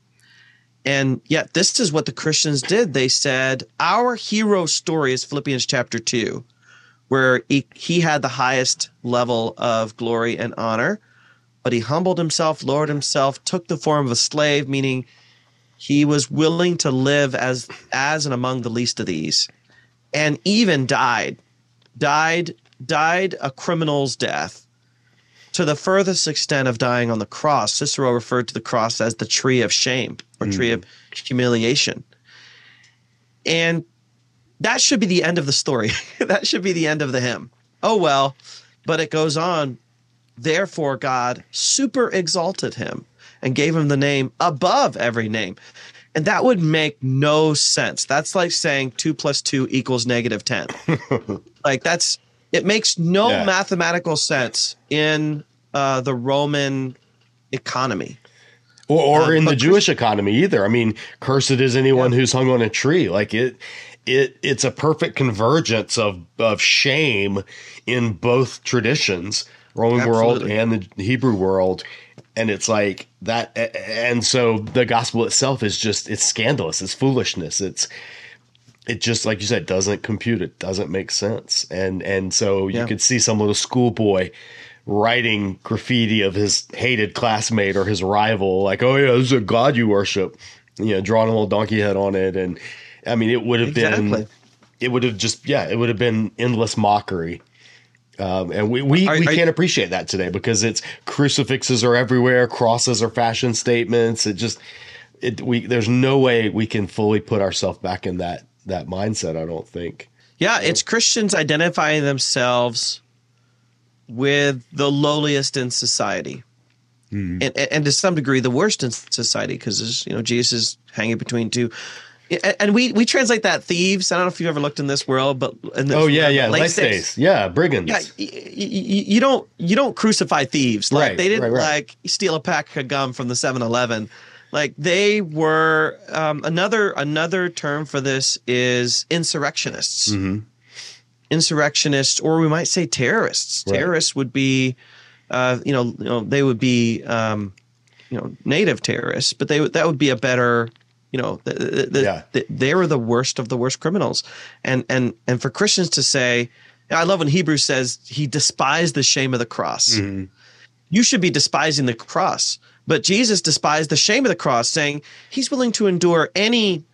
And yet this is what the Christians did. They said, our hero story is Philippians chapter 2, where he had the highest level of glory and honor, but he humbled himself, lowered himself, took the form of a slave, meaning he was willing to live as and among the least of these, and even died a criminal's death, to the furthest extent of dying on the cross. Cicero referred to the cross as the tree of shame, or tree of humiliation. And that should be the end of the story. That should be the end of the hymn. Oh, well, but it goes on. Therefore, God super exalted him and gave him the name above every name. And that would make no sense. That's like saying 2 + 2 = -10. Like it makes no mathematical sense in the Roman economy.
Or in the Jewish economy either. I mean, cursed is anyone who's hung on a tree. Like it's a perfect convergence of shame in both traditions, Roman world and the Hebrew world. And it's like that. And so the gospel itself is it's scandalous. It's foolishness. It just, like you said, doesn't compute. It doesn't make sense. And so you could see some little schoolboy writing graffiti of his hated classmate or his rival, like, oh yeah, this is a god you worship, drawing a little donkey head on it. And I mean, it would have been endless mockery. And we can't appreciate that today, because it's crucifixes are everywhere. Crosses are fashion statements. There's no way we can fully put ourselves back in that mindset, I don't think.
Yeah, it's Christians identifying themselves with the lowliest in society, and to some degree the worst in society, because Jesus is hanging between two. And we translate that thieves. I don't know if you've ever looked in this world, but
late days, brigands.
Yeah, you don't crucify thieves. Like
right,
they didn't
right.
steal a pack of gum from the 7-Eleven. Like they were another term for this is insurrectionists. Mm-hmm. Insurrectionists, or we might say terrorists. Right. Terrorists would be, they would be, native terrorists, but that would be a better, they were the worst of the worst criminals. And for Christians to say, I love when Hebrews says he despised the shame of the cross. Mm-hmm. You should be despising the cross. But Jesus despised the shame of the cross, saying he's willing to endure any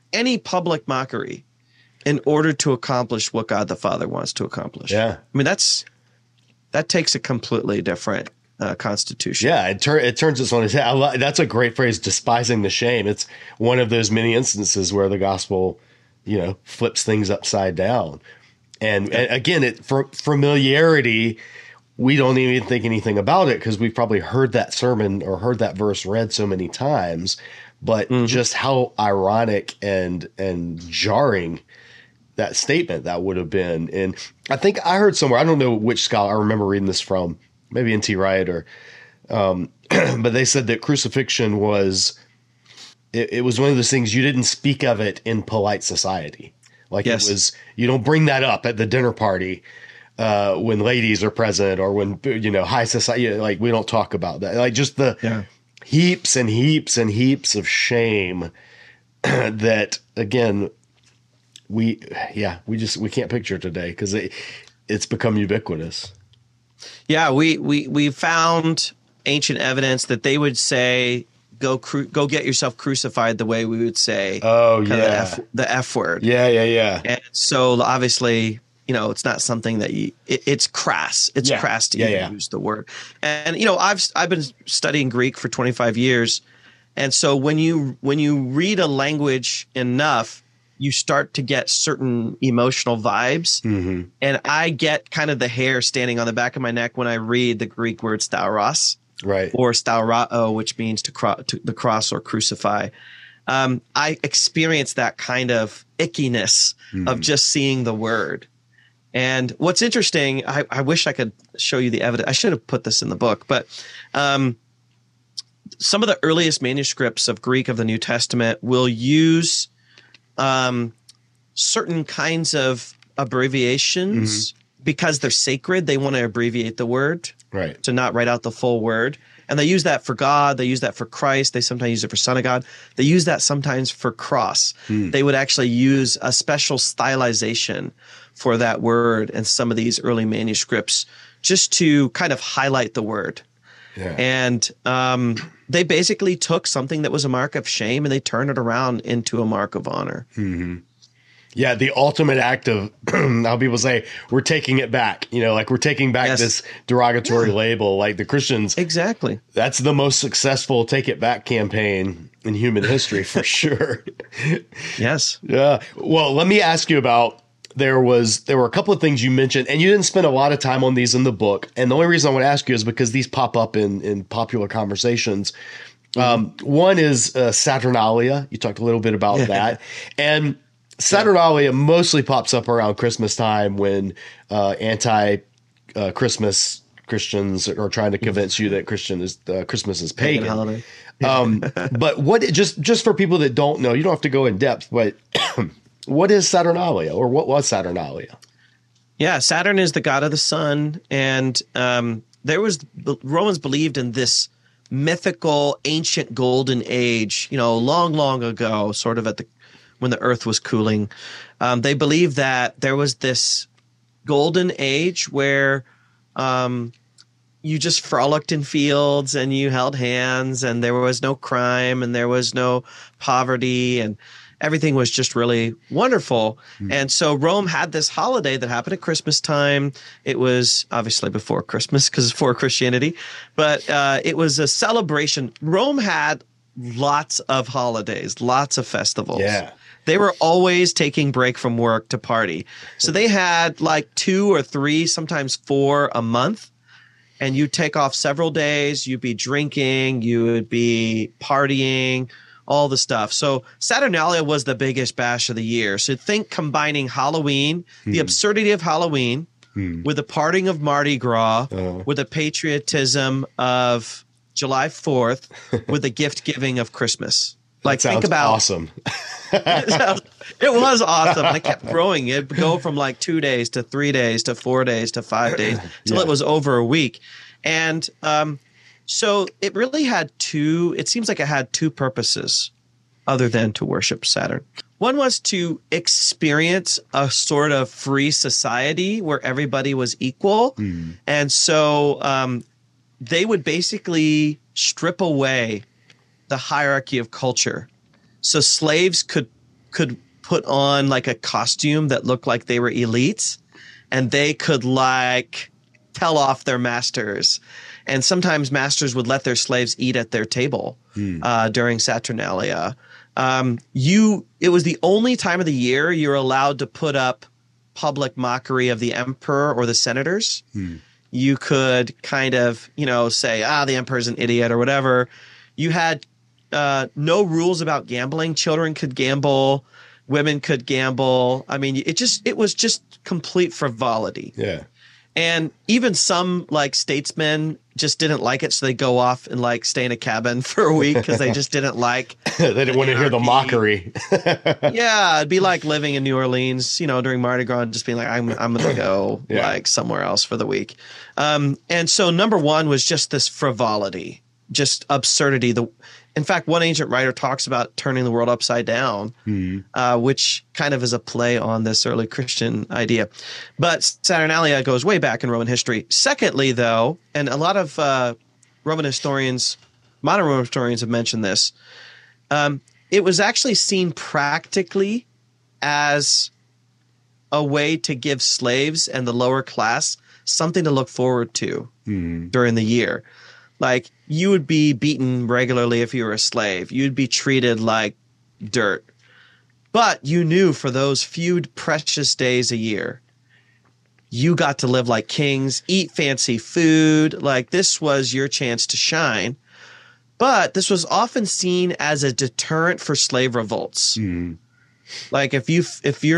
any public mockery in order to accomplish what God the Father wants to accomplish.
Yeah.
I mean, that takes a completely different constitution.
Yeah, it turns us on its head. That's a great phrase, despising the shame. It's one of those many instances where the gospel, flips things upside down. And again, for familiarity, we don't even think anything about it because we've probably heard that sermon or heard that verse read so many times. But just how ironic and jarring that statement that would have been. And I think I heard somewhere, I don't know which scholar, I remember reading this from, maybe N.T. Wright or, but they said that crucifixion was, it was one of those things you didn't speak of it in polite society. Like It was, you don't bring that up at the dinner party when ladies are present or when, high society, like we don't talk about that. Like just the heaps and heaps and heaps of shame that, again, we can't picture today because it's become ubiquitous.
Yeah, we found ancient evidence that they would say, go get yourself crucified the way we would say, the F word.
Yeah.
And so obviously, it's not something that it's crass. It's crass to even use the word. And, I've been studying Greek for 25 years. And so when you read a language enough, you start to get certain emotional vibes. Mm-hmm. And I get kind of the hair standing on the back of my neck when I read the Greek word stauros,
right,
or staurao, which means to the cross or crucify. I experience that kind of ickiness of just seeing the word. And what's interesting, I wish I could show you the evidence. I should have put this in the book, but some of the earliest manuscripts of Greek of the New Testament will use certain kinds of abbreviations because they're sacred. They want to abbreviate the word,
right,
to not write out the full word. And they use that for God. They use that for Christ. They sometimes use it for Son of God. They use that sometimes for cross. They would actually use a special stylization for that word in some of these early manuscripts just to kind of highlight the word. Yeah. And they basically took something that was a mark of shame and they turned it around into a mark of honor.
Mm-hmm. Yeah, the ultimate act of how people say we're taking it back. Like we're taking back this derogatory label. Like the Christians,
exactly. That's
the most successful take it back campaign in human history for sure.
Yes.
Yeah. Well, let me ask you about. There were a couple of things you mentioned, and you didn't spend a lot of time on these in the book. And the only reason I want to ask you is because these pop up in popular conversations. One is Saturnalia. You talked a little bit about that. And Saturnalia mostly pops up around Christmas time when anti-Christmas Christians are trying to convince you that Christmas is pagan.
Holiday.
But what just for people that don't know, you don't have to go in depth, but what is Saturnalia, or what was Saturnalia?
Yeah, Saturn is the god of the sun, and Romans believed in this mythical ancient golden age, long, long ago, sort of when the earth was cooling. They believed that there was this golden age where you just frolicked in fields and you held hands and there was no crime and there was no poverty and everything was just really wonderful. And so Rome had this holiday that happened at Christmas time. It was obviously before Christmas because it's before Christianity, but it was a celebration. Rome had lots of holidays, lots of festivals.
Yeah.
They were always taking break from work to party. So they had like 2 or 3, sometimes 4 a month. And you'd take off several days. You'd be drinking. You would be partying, all the stuff. So Saturnalia was the biggest bash of the year. So think combining Halloween, the absurdity of Halloween, with the partying of Mardi Gras, with the patriotism of July 4th, with the gift giving of Christmas.
Like, think about awesome.
It was awesome. And it kept growing. It'd go from like 2 days to 3 days to 4 days to 5 days till it was over a week. And so it really had it seems like it had 2 purposes other than to worship Saturn. One was to experience a sort of free society where everybody was equal. And so they would basically strip away the hierarchy of culture. So slaves could could put on like a costume that looked like they were elites, and they could like tell off their masters. And sometimes masters would let their slaves eat at their table during Saturnalia. It was the only time of the year you're allowed to put up public mockery of the emperor or the senators. You could kind of, say, the emperor's an idiot or whatever. You had no rules about gambling. Children could gamble. Women could gamble. I mean, it was just complete frivolity.
Yeah.
And even some like statesmen just didn't like it, so they go off and like stay in a cabin for a week because they just didn't like.
They didn't want to hear the mockery.
Yeah, it'd be like living in New Orleans, during Mardi Gras, and just being like, I'm gonna go like somewhere else for the week. And so number one was just this frivolity, just absurdity. In fact, one ancient writer talks about turning the world upside down, which kind of is a play on this early Christian idea. But Saturnalia goes way back in Roman history. Secondly, though, and a lot of modern Roman historians have mentioned this, it was actually seen practically as a way to give slaves and the lower class something to look forward to during the year. Like, you would be beaten regularly if you were a slave. You'd be treated like dirt. But you knew for those few precious days a year, you got to live like kings, eat fancy food. Like, this was your chance to shine. But this was often seen as a deterrent for slave revolts. Like, if you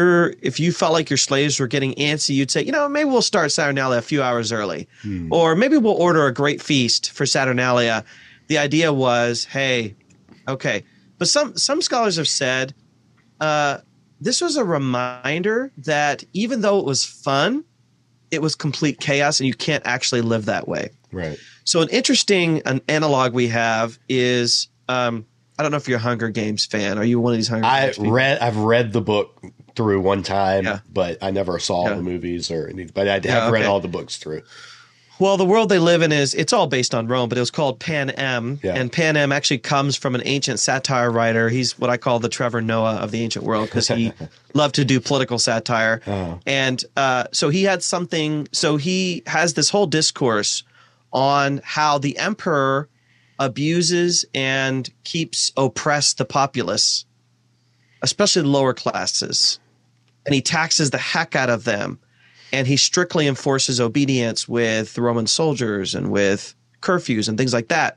felt like your slaves were getting antsy, you'd say, maybe we'll start Saturnalia a few hours early, or maybe we'll order a great feast for Saturnalia. The idea was, hey, okay. But some scholars have said this was a reminder that even though it was fun, it was complete chaos, and you can't actually live that way.
Right.
So an analog we have is I don't know if you're a Hunger Games fan. Are you one of these Hunger Games people?
I've read the book through one time, but I never saw the movies or anything. But I have read all the books through.
Well, the world they live in it's all based on Rome, but it was called Panem. Yeah. And Panem actually comes from an ancient satire writer. He's what I call the Trevor Noah of the ancient world because he loved to do political satire. Oh. And so he had something. So he has this whole discourse on how the emperor abuses and keeps oppressed the populace, especially the lower classes, and he taxes the heck out of them, and he strictly enforces obedience with the Roman soldiers and with curfews and things like that.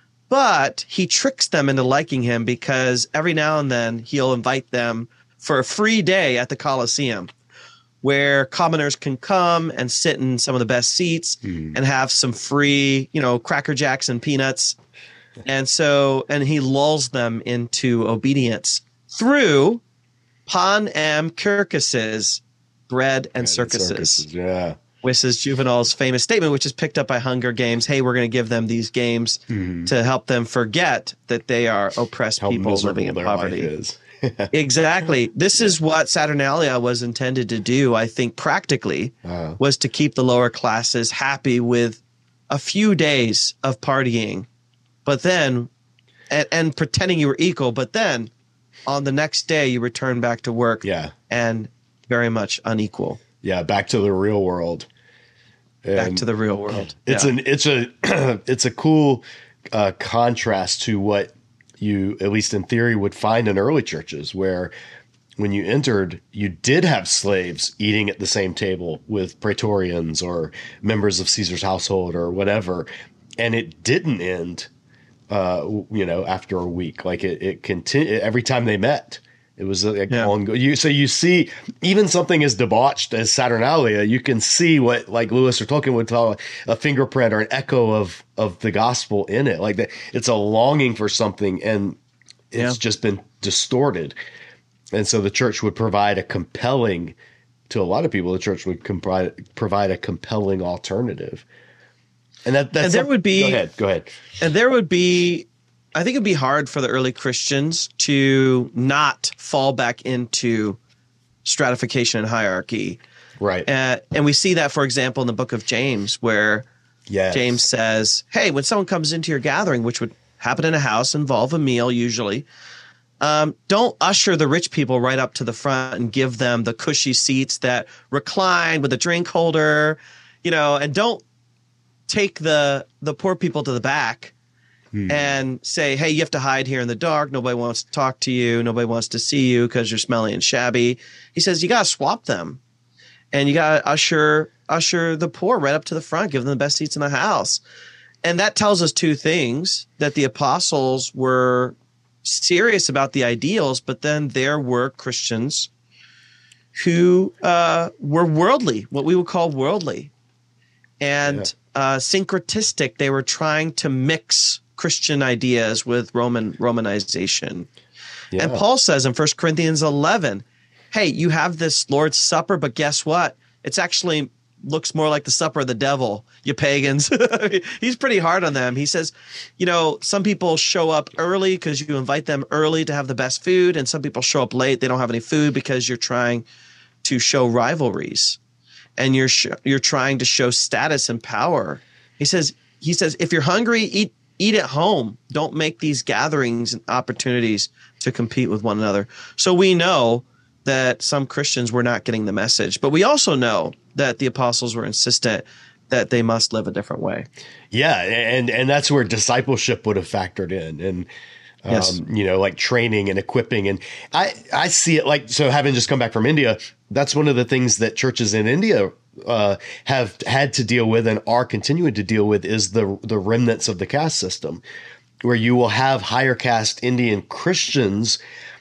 But he tricks them into liking him because every now and then he'll invite them for a free day at the Colosseum, where commoners can come and sit in some of the best seats and have some free, Cracker Jacks and peanuts. And he lulls them into obedience through Panem Circuses, bread and circuses. Yeah. Which is Juvenal's famous statement, which is picked up by Hunger Games. Hey, we're going to give them these games to help them forget that they are oppressed people living in poverty. Exactly. This is what Saturnalia was intended to do, I think, practically, was to keep the lower classes happy with a few days of partying. But then, and pretending you were equal, but then on the next day you return back to work and very much unequal.
Yeah, back to the real world.
Back to the real world.
It's a cool contrast to what you, at least in theory, would find in early churches, where when you entered, you did have slaves eating at the same table with praetorians or members of Caesar's household or whatever, and it didn't end. After a week, like it continued every time they met. It was ongoing. So you see, even something as debauched as Saturnalia, you can see what, like Lewis or Tolkien would call a fingerprint or an echo of the gospel in it. Like it's a longing for something, and it's just been distorted. And so the church would provide to a lot of people, the church would provide a compelling alternative. And there would be. Go ahead.
And there would be, I think it'd be hard for the early Christians to not fall back into stratification and hierarchy.
Right.
And we see that, for example, in the book of James, where James says, hey, when someone comes into your gathering, which would happen in a house, involve a meal usually, Don't usher the rich people right up to the front and give them the cushy seats that recline with a drink holder, and don't take the poor people to the back and say, hey, you have to hide here in the dark. Nobody wants to talk to you. Nobody wants to see you because you're smelly and shabby. He says you got to swap them, and you got to usher the poor right up to the front, give them the best seats in the house. And that tells us two things: that the apostles were serious about the ideals, but then there were Christians who were worldly, what we would call worldly, and syncretistic. They were trying to mix Christian ideas with Romanization. Yeah. And Paul says in 1 Corinthians 11, hey, you have this Lord's Supper, but guess what? It's actually looks more like the supper of the devil, you pagans. He's pretty hard on them. He says, some people show up early because you invite them early to have the best food, and some people show up late. They don't have any food because you're trying to show rivalries, and you're trying to show status and power. He says, if you're hungry, eat at home. Don't make these gatherings and opportunities to compete with one another. So we know that some Christians were not getting the message, but we also know that the apostles were insistent that they must live a different way.
Yeah, and that's where discipleship would have factored in, and
yes.
Like training and equipping. And I see it like, so having just come back from India, that's one of the things that churches in India have had to deal with and are continuing to deal with is the remnants of the caste system, where you will have higher caste Indian Christians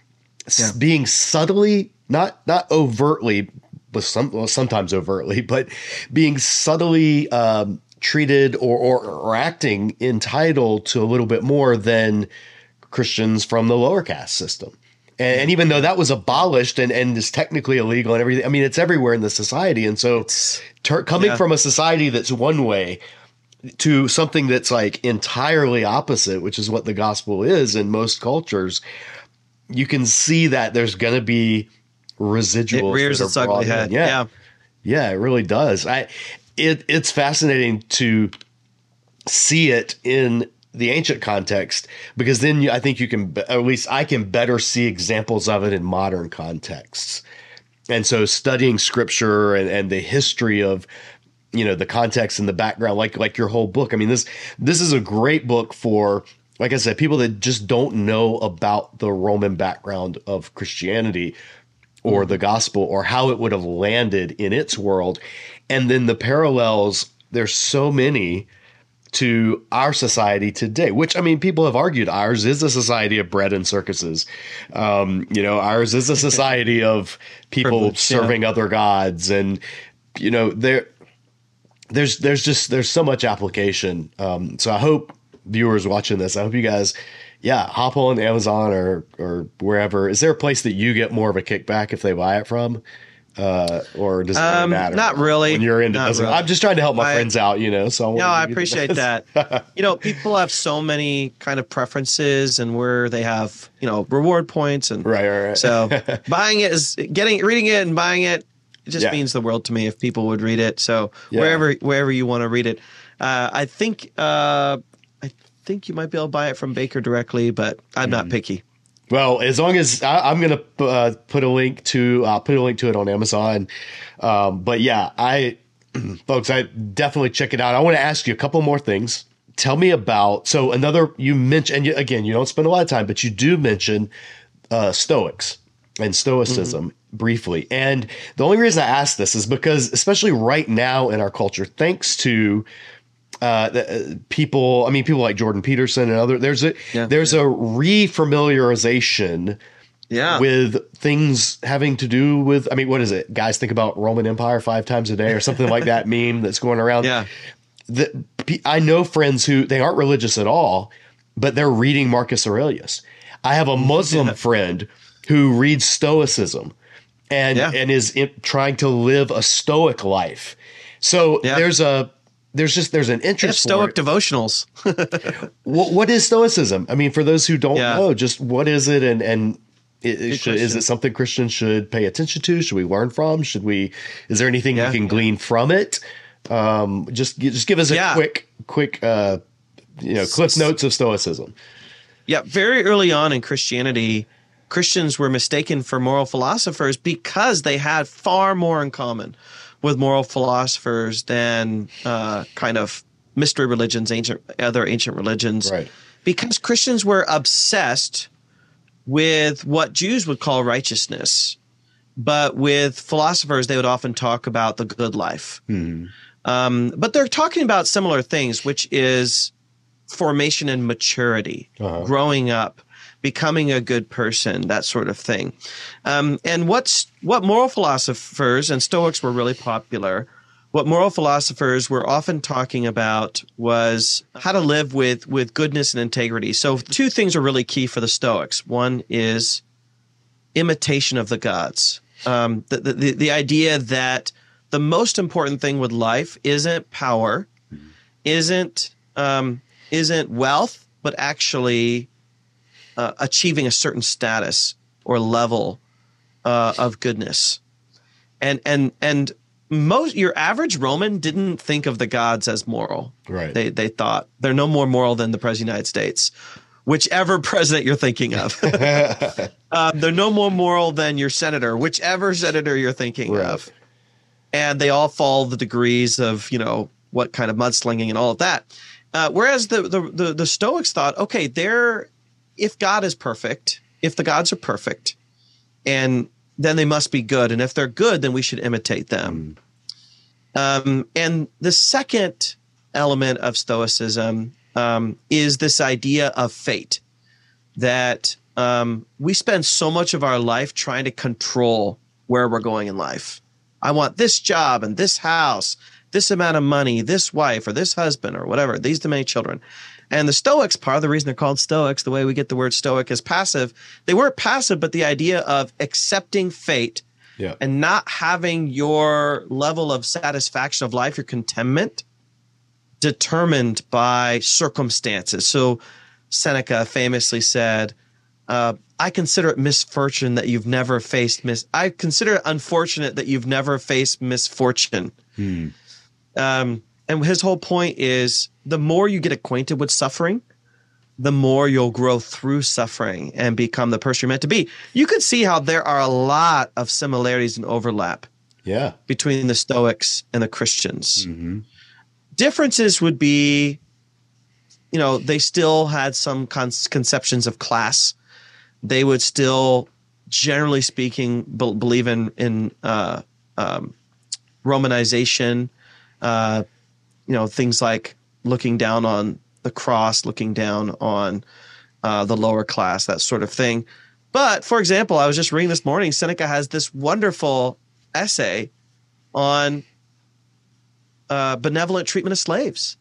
being subtly, not overtly, but sometimes overtly, but being subtly treated or acting entitled to a little bit more than Christians from the lower caste system. And even though that was abolished and is technically illegal and everything, I mean, it's everywhere in the society. And so coming from a society that's one way to something that's like entirely opposite, which is what the gospel is in most cultures, you can see that there's going to be residuals.
It rears its ugly head.
Yeah, it really does. It's fascinating to see it in the ancient context, because then I think you can, at least I can better see examples of it in modern contexts. And so studying scripture and the history of, the context and the background, like your whole book. I mean, this is a great book for, like I said, people that just don't know about the Roman background of Christianity or the gospel or how it would have landed in its world. And then the parallels, there's so many to our society today, which, I mean, people have argued ours is a society of bread and circuses. Ours is a society of people serving other gods. And, there's so much application. So I hope viewers watching this, I hope you guys, hop on Amazon or wherever. Is there a place that you get more of a kickback if they buy it from? Or does it really matter?
Not really.
When you're into it. Really. I'm just trying to help my friends out, So
I appreciate that. People have so many kind of preferences and where they have, reward points and
right.
So buying it is reading it and buying it. It just means the world to me if people would read it. So wherever you want to read it, I think you might be able to buy it from Baker directly, but I'm not picky.
Well, as long as I'm going to put a link to it on Amazon. But folks, I definitely check it out. I want to ask you a couple more things. Tell me about, you mentioned, and again, you don't spend a lot of time, but you do mention Stoics and Stoicism briefly. And the only reason I ask this is because, especially right now in our culture, thanks to people like Jordan Peterson and other, there's a refamiliarization with things having to do with, what is it? Guys think about Roman Empire 5 times a day or something like that meme that's going around.
Yeah.
I know friends who, they aren't religious at all, but they're reading Marcus Aurelius. I have a Muslim friend who reads Stoicism and is trying to live a Stoic life. So there's an interest.
Stoic devotionals.
What is Stoicism? For those who don't know, just what is it, and is it something Christians should pay attention to? Should we learn from? Is there anything you can glean from it? Just give us a quick Cliff Notes of Stoicism.
Yeah, very early on in Christianity, Christians were mistaken for moral philosophers because they had far more in common with moral philosophers than kind of mystery religions, other ancient religions.
Right.
Because Christians were obsessed with what Jews would call righteousness. But with philosophers, they would often talk about the good life. But they're talking about similar things, which is formation and maturity, growing up, becoming a good person, that sort of thing. And what moral philosophers, and Stoics were really popular, what moral philosophers were often talking about was how to live with goodness and integrity. So two things are really key for the Stoics. One is imitation of the gods. The idea that the most important thing with life isn't power, isn't wealth, but actually achieving a certain status or level of goodness. And most your average Roman didn't think of the gods as moral.
Right.
They thought they're no more moral than the President of the United States, whichever president you're thinking of. They're no more moral than your senator, whichever senator you're thinking of. And they all follow the degrees of, what kind of mudslinging and all of that. Whereas the Stoics thought, okay, if God is perfect, if the gods are perfect, and then they must be good. And if they're good, then we should imitate them. And the second element of Stoicism is this idea of fate, that we spend so much of our life trying to control where we're going in life. I want this job and this house, this amount of money, this wife or this husband or whatever, these the many children. And the Stoics, part of the reason they're called Stoics, the way we get the word Stoic is passive. They weren't passive, but the idea of accepting fate and not having your level of satisfaction of life, your contentment, determined by circumstances. So Seneca famously said, I consider it misfortune that you've never faced I consider it unfortunate that you've never faced misfortune. And his whole point is the more you get acquainted with suffering, the more you'll grow through suffering and become the person you're meant to be. You can see how there are a lot of similarities and overlap between the Stoics and the Christians. Differences would be, they still had some conceptions of class. They would still, generally speaking, believe in Romanization, things like looking down on the cross, looking down on the lower class, that sort of thing. But, for example, I was just reading this morning, Seneca has this wonderful essay on benevolent treatment of slaves.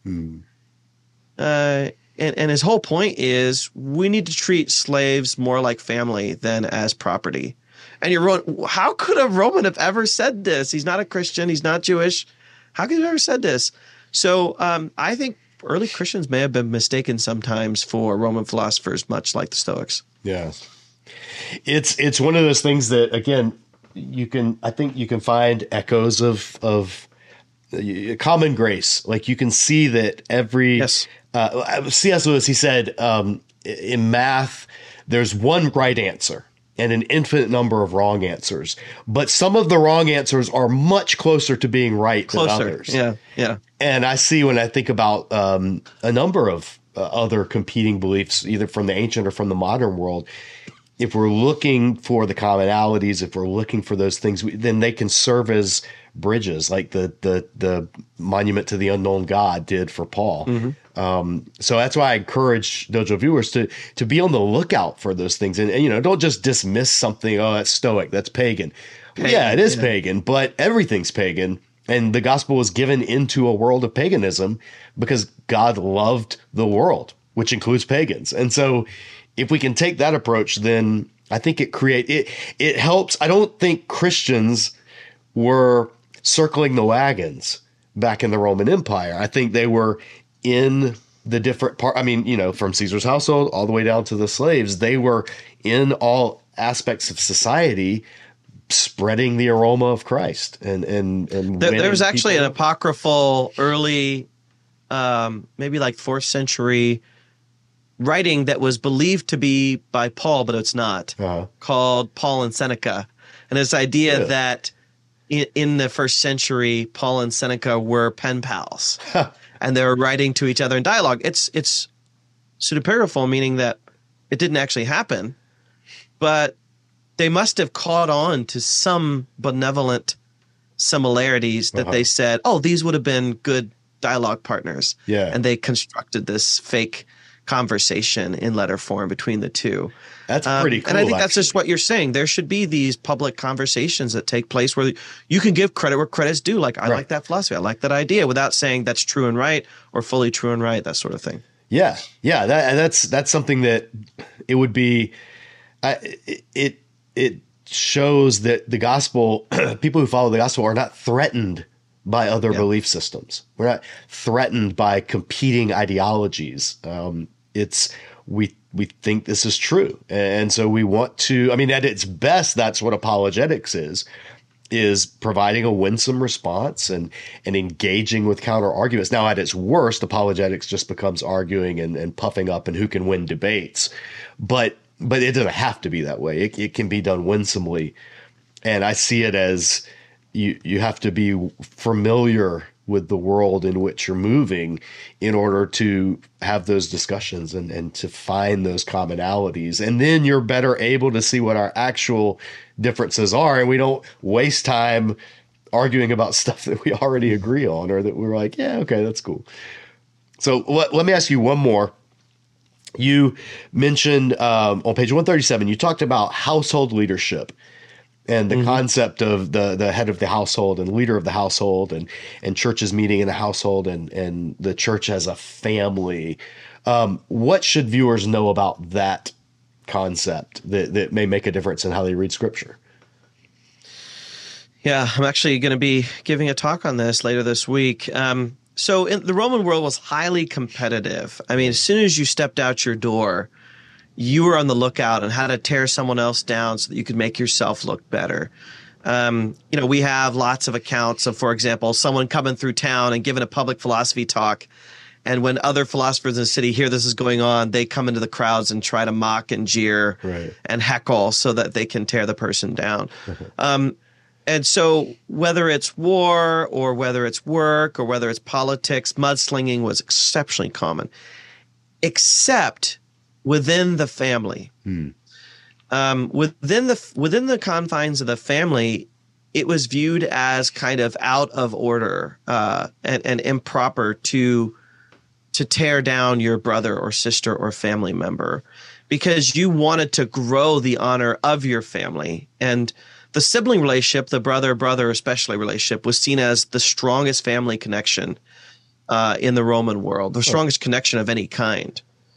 And his whole point is we need to treat slaves more like family than as property. And you're going, how could a Roman have ever said this? He's not a Christian. He's not Jewish. How could he have ever said this? So I think early Christians may have been mistaken sometimes for Roman philosophers, much like the Stoics.
Yeah. It's one of those things that, again, I think you can find echoes of common grace. Like you can see that every C.S. Lewis, he said, in math, there's one right answer and an infinite number of wrong answers. But some of the wrong answers are much closer to being right than others.
Yeah.
And I see when I think about a number of other competing beliefs, either from the ancient or from the modern world, if we're looking for the commonalities, if we're looking for those things, then they can serve as bridges, like the monument to the unknown God did for Paul. So that's why I encourage Dojo viewers to be on the lookout for those things, and don't just dismiss something. Oh, that's Stoic, that's pagan. Yeah, it is pagan, but everything's pagan, and the gospel was given into a world of paganism because God loved the world, which includes pagans. And so, if we can take that approach, then I think it helps. I don't think Christians were circling the wagons back in the Roman Empire. I think they were in the different part. I mean, from Caesar's household all the way down to the slaves, they were in all aspects of society, spreading the aroma of Christ. And
there was actually an apocryphal early, maybe like 4th century writing that was believed to be by Paul, but it's not, called Paul and Seneca. And this idea that in the first century, Paul and Seneca were pen pals, and they were writing to each other in dialogue. It's pseudepigraphal, meaning that it didn't actually happen, but they must have caught on to some benevolent similarities that they said, oh, these would have been good dialogue partners.
Yeah.
And they constructed this fake conversation in letter form between the two.
That's pretty cool.
And I think that's just what you're saying. There should be these public conversations that take place where you can give credit where credit's due. Like, I like that philosophy. I like that idea, without saying that's true and right or fully true and right, that sort of thing.
Yeah. Yeah. That's something that it would be, it shows that the gospel, people who follow the gospel are not threatened by other belief systems. We're not threatened by competing ideologies. We think this is true. And so we want to, I mean, at its best, that's what apologetics is providing a winsome response and engaging with counter arguments. Now, at its worst, apologetics just becomes arguing and puffing up and who can win debates. But it doesn't have to be that way. It can be done winsomely. And I see it as you have to be familiar with the world in which you're moving in order to have those discussions and to find those commonalities. And then you're better able to see what our actual differences are. And we don't waste time arguing about stuff that we already agree on, or that we're like, yeah, okay, that's cool. So let me ask you one more. You mentioned on page 137, you talked about household leadership and the concept of the head of the household and leader of the household and churches meeting in the household and the church as a family. What should viewers know about that concept that may make a difference in how they read Scripture?
Yeah, I'm actually going to be giving a talk on this later this week. So the Roman world was highly competitive. I mean, as soon as you stepped out your door, you were on the lookout on how to tear someone else down so that you could make yourself look better. We have lots of accounts of, for example, someone coming through town and giving a public philosophy talk. And when other philosophers in the city hear this is going on, they come into the crowds and try to mock and jeer and heckle so that they can tear the person down. And so whether it's war or whether it's work or whether it's politics, mudslinging was exceptionally common, except within the family. Within the confines of the family, it was viewed as kind of out of order and improper to tear down your brother or sister or family member, because you wanted to grow the honor of your family. And the sibling relationship, the brother especially relationship, was seen as the strongest family connection in the Roman world, the strongest connection of any kind.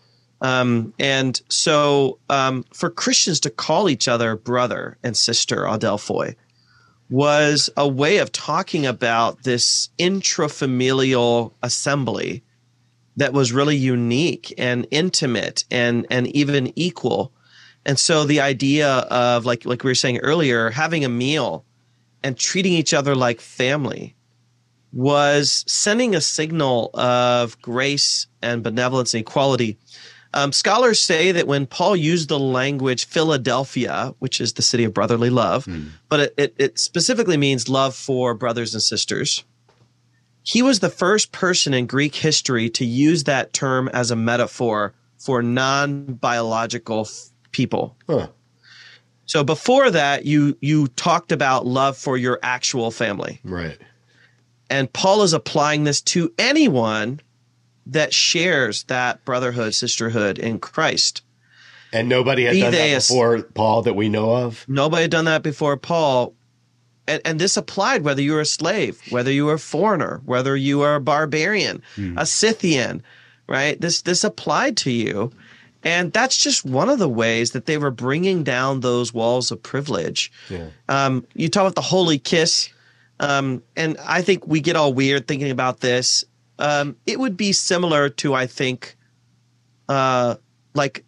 And so for Christians to call each other brother and sister, adelphoi, was a way of talking about this intrafamilial assembly that was really unique and intimate and even equal. And so the idea of, like we were saying earlier, having a meal and treating each other like family was sending a signal of grace and benevolence and equality. Scholars say that when Paul used the language Philadelphia, which is the city of brotherly love, but it specifically means love for brothers and sisters, he was the first person in Greek history to use that term as a metaphor for non-biological people. So before that, you talked about love for your actual family.
Right.
And Paul is applying this to anyone that shares that brotherhood, sisterhood in Christ.
And nobody had done that before Paul that we know of? Nobody
had done that before Paul. And this applied whether you were a slave, whether you were a foreigner, whether you were a barbarian, a Scythian, right? This applied to you. And that's just one of the ways that they were bringing down those walls of privilege. Yeah. You talk about the holy kiss, and I think we get all weird thinking about this. It would be similar to, I think, like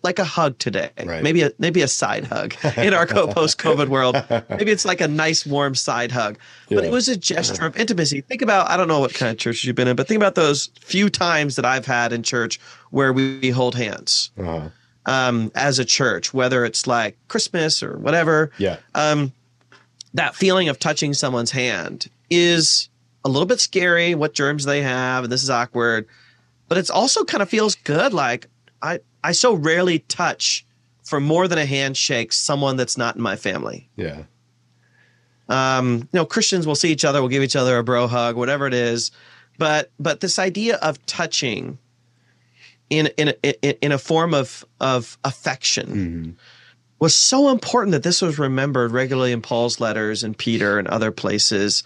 like a hug today,
Right.
maybe a side hug in our post-COVID world. Maybe it's like a nice, warm side hug. But
Yeah.
it was a gesture of intimacy. Think about, I don't know what kind of churches you've been in, but think about those few times that I've had in church where we hold hands as a church, whether it's like Christmas or whatever.
Yeah.
That feeling of touching someone's hand is a little bit scary, what germs they have, and this is awkward. But it's also kind of feels good. Like I so rarely touch for more than a handshake someone that's not in my family.
Yeah.
Christians will see each other, will give each other a bro hug, whatever it is. But this idea of touching in a form of affection was so important that this was remembered regularly in Paul's letters and Peter and other places.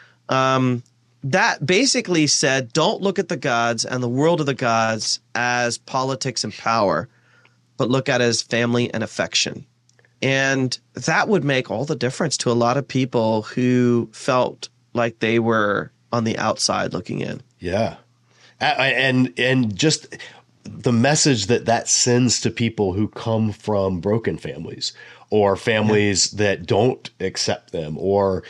That basically said, don't look at the gods and the world of the gods as politics and power, but look at it as family and affection. And that would make all the difference to a lot of people who felt like they were on the outside looking in.
Yeah. And just the message that sends to people who come from broken families or families that don't accept them or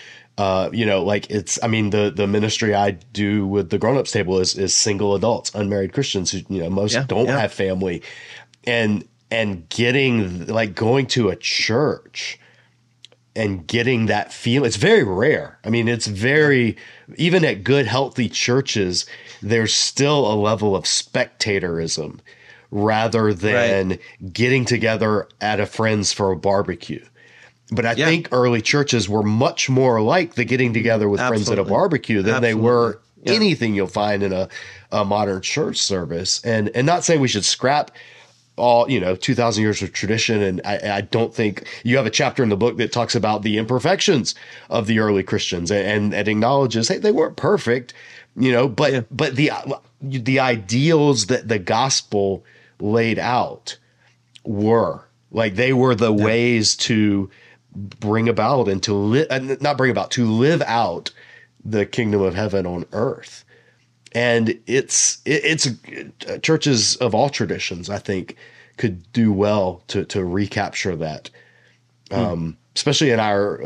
the ministry I do with the grown-ups table is single adults, unmarried Christians who, most don't have family, and getting going to a church and getting that feel. It's very rare. I mean, it's very, even at good, healthy churches, there's still a level of spectatorism rather than getting together at a friend's for a barbecue. But I think early churches were much more like the getting together with friends at a barbecue than they were anything you'll find in a modern church service. And not saying we should scrap all, 2,000 years of tradition. And I don't think you have a chapter in the book that talks about the imperfections of the early Christians and acknowledges, hey, they weren't perfect, but the ideals that the gospel laid out were they were the ways to bring about and to live out the kingdom of heaven on earth. And it's churches of all traditions, I think, could do well to recapture that, especially in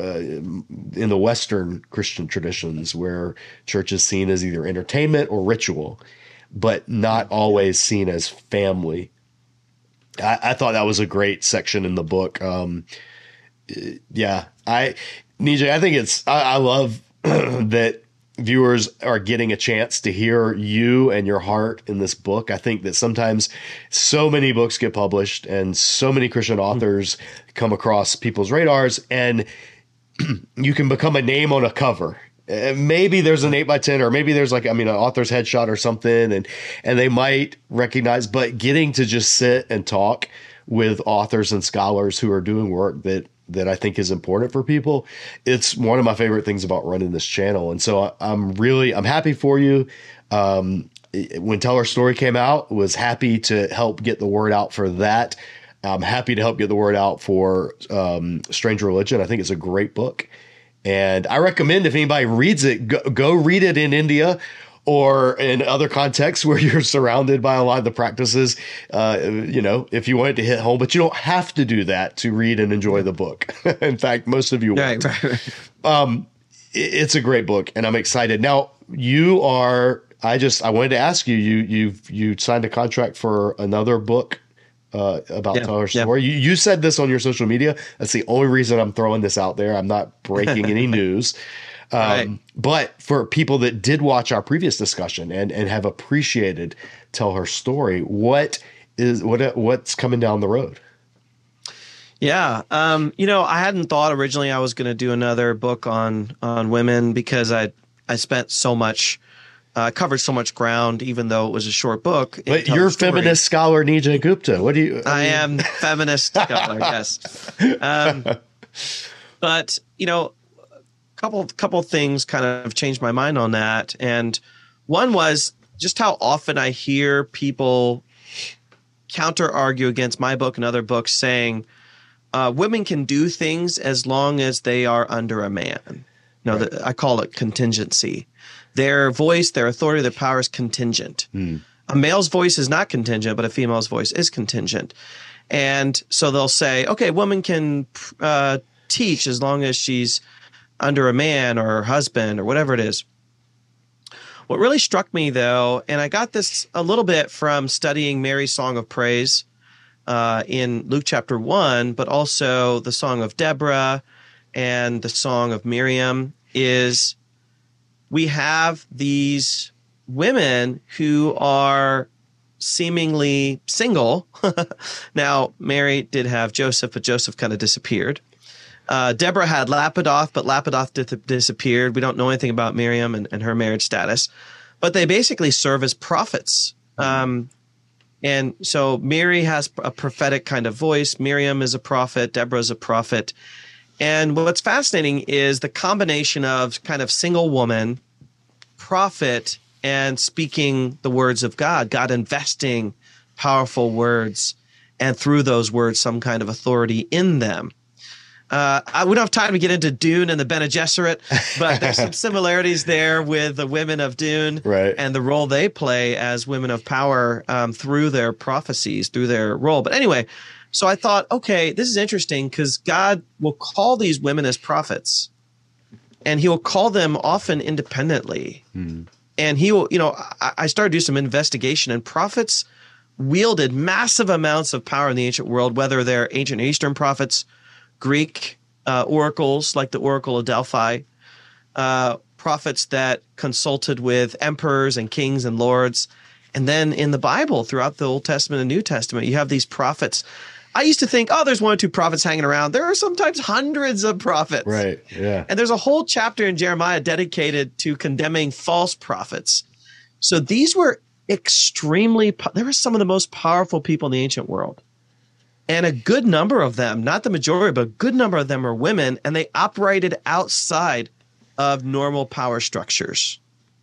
in the Western Christian traditions where church is seen as either entertainment or ritual, but not always seen as family. I thought that was a great section in the book. Nijay, I think I love that viewers are getting a chance to hear you and your heart in this book. I think that sometimes so many books get published and so many Christian authors come across people's radars, and you can become a name on a cover. Maybe there's an 8x10, or maybe there's an author's headshot or something, and they might recognize, but getting to just sit and talk with authors and scholars who are doing work that I think is important for people. It's one of my favorite things about running this channel. And so I'm happy for you. When Tell Her Story came out, was happy to help get the word out for that. I'm happy to help get the word out for Strange Religion. I think it's a great book. And I recommend if anybody reads it, go read it in India or in other contexts where you're surrounded by a lot of the practices, if you want it to hit home, but you don't have to do that to read and enjoy the book. In fact, most of you won't. Right. It's a great book, and I'm excited. Now, I wanted to ask you, you signed a contract for another book about Tell Her Story. You said this on your social media. That's the only reason I'm throwing this out there. I'm not breaking any news. But for people that did watch our previous discussion and have appreciated Tell Her Story, what's coming down the road?
Yeah. I hadn't thought originally I was going to do another book on women because I spent so much, covered so much ground, even though it was a short book.
But you're feminist scholar Nijay Gupta. What do you?
I am feminist scholar. Yes. But couple things kind of changed my mind on that. And one was just how often I hear people counter argue against my book and other books saying women can do things as long as they are under a man. I call it contingency. Their voice, their authority, their power is contingent. A male's voice is not contingent, but a female's voice is contingent. And so they'll say, okay, a woman can teach as long as she's under a man or her husband or whatever it is. What really struck me, though, and I got this a little bit from studying Mary's Song of Praise in Luke chapter 1, but also the Song of Deborah and the Song of Miriam, is we have these women who are seemingly single. Now, Mary did have Joseph, but Joseph kind of disappeared. Deborah had Lapidoth, but Lapidoth disappeared. We don't know anything about Miriam and her marriage status, but they basically serve as prophets. And so Mary has a prophetic kind of voice. Miriam is a prophet. Deborah is a prophet. And what's fascinating is the combination of kind of single woman, prophet, and speaking the words of God, God investing powerful words, and through those words, some kind of authority in them. We don't have time to get into Dune and the Bene Gesserit, but there's some similarities there with the women of Dune,
right,
and the role they play as women of power through their prophecies, through their role. But anyway, so I thought, okay, this is interesting because God will call these women as prophets, and he will call them often independently. And he will, I started to do some investigation, and prophets wielded massive amounts of power in the ancient world, whether they're ancient Eastern prophets, Greek oracles like the Oracle of Delphi, prophets that consulted with emperors and kings and lords. And then in the Bible, throughout the Old Testament and New Testament, you have these prophets. I used to think, there's one or two prophets hanging around. There are sometimes hundreds of prophets.
Right, yeah.
And there's a whole chapter in Jeremiah dedicated to condemning false prophets. So these were they were some of the most powerful people in the ancient world. And a good number of them, not the majority, but a good number of them are women, and they operated outside of normal power structures.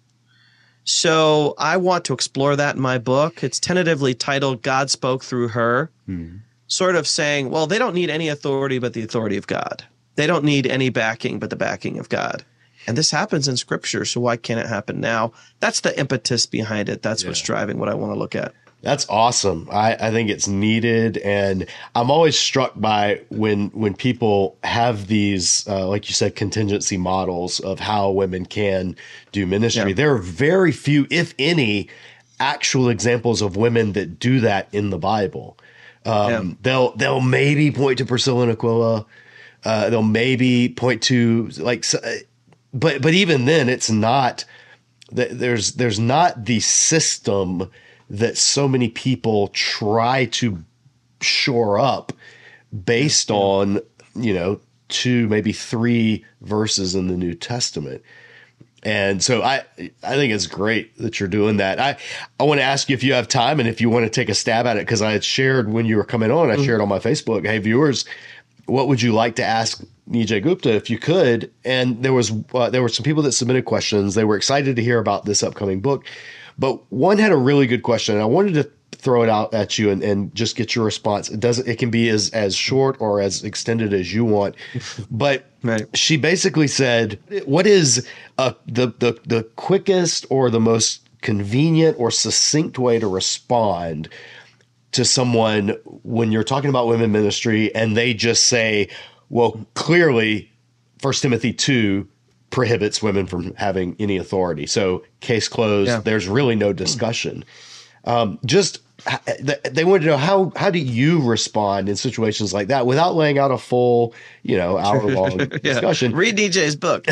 So I want to explore that in my book. It's tentatively titled God Spoke Through Her, sort of saying, well, they don't need any authority but the authority of God. They don't need any backing but the backing of God. And this happens in Scripture, so why can't it happen now? That's the impetus behind it. That's what's driving what I want to look at.
That's awesome. I think it's needed. And I'm always struck by when people have these, like you said, contingency models of how women can do ministry.
Yeah.
There are very few, if any, actual examples of women that do that in the Bible. They'll maybe point to Priscilla and Aquila. They'll maybe point to but even then it's not, there's not the system that so many people try to shore up based on, 2, maybe 3 verses in the New Testament. And so I think it's great that you're doing that. I want to ask you if you have time and if you want to take a stab at it, because I had shared when you were coming on, I shared on my Facebook, hey, viewers, what would you like to ask Nijay Gupta if you could? And there were some people that submitted questions. They were excited to hear about this upcoming book. But one had a really good question, and I wanted to throw it out at you and just get your response. It can be as short or as extended as you want. But she basically said, what is the quickest or the most convenient or succinct way to respond to someone when you're talking about women ministry and they just say, well, clearly 1 Timothy 2 prohibits women from having any authority. So case closed. Yeah. There's really no discussion. They wanted to know how do you respond in situations like that without laying out a full, hour-long discussion.
Read DJ's book.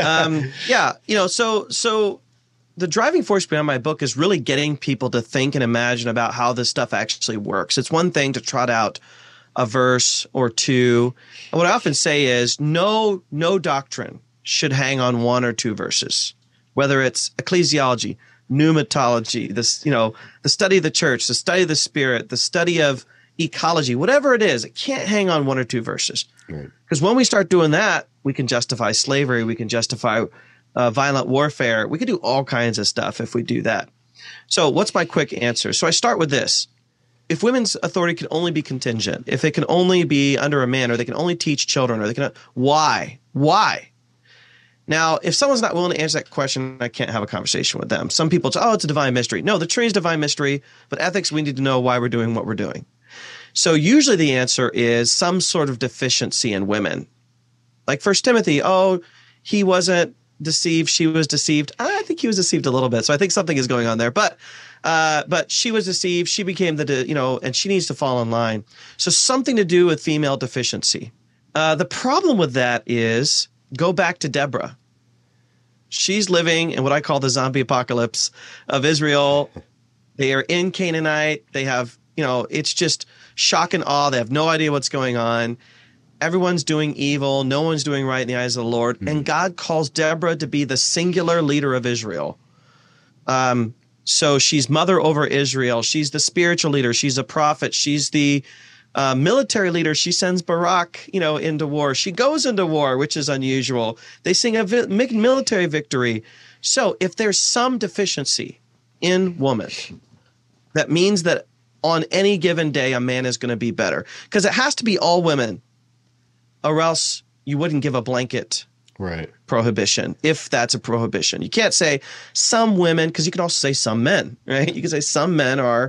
So the driving force behind my book is really getting people to think and imagine about how this stuff actually works. It's one thing to trot out a verse or two. And what I often say is no doctrine should hang on 1 or 2 verses, whether it's ecclesiology, pneumatology, the study of the church, the study of the spirit, the study of ecology, whatever it is, it can't hang on 1 or 2 verses. Because when we start doing that, we can justify slavery, we can justify violent warfare, we can do all kinds of stuff if we do that. So what's my quick answer? So I start with this. If women's authority can only be contingent, if it can only be under a man, or they can only teach children, or they can, why? Now, if someone's not willing to answer that question, I can't have a conversation with them. Some people say, it's a divine mystery. No, the Trinity is divine mystery, but ethics, we need to know why we're doing what we're doing. So usually the answer is some sort of deficiency in women. Like 1 Timothy, he wasn't deceived, she was deceived. I think he was deceived a little bit. So I think something is going on there. But she was deceived. She became and she needs to fall in line. So something to do with female deficiency. The problem with that is, go back to Deborah. She's living in what I call the zombie apocalypse of Israel. They are in Canaanite. They have, it's just shock and awe. They have no idea what's going on. Everyone's doing evil. No one's doing right in the eyes of the Lord. Mm-hmm. And God calls Deborah to be the singular leader of Israel. So she's mother over Israel. She's the spiritual leader. She's a prophet. She's the military leader. She sends Barak, into war. She goes into war, which is unusual. They sing a military victory. So if there's some deficiency in woman, that means that on any given day, a man is going to be better. Because it has to be all women, or else you wouldn't give a blanket prohibition, if that's a prohibition. You can't say some women, because you can also say some men, right? You can say some men are,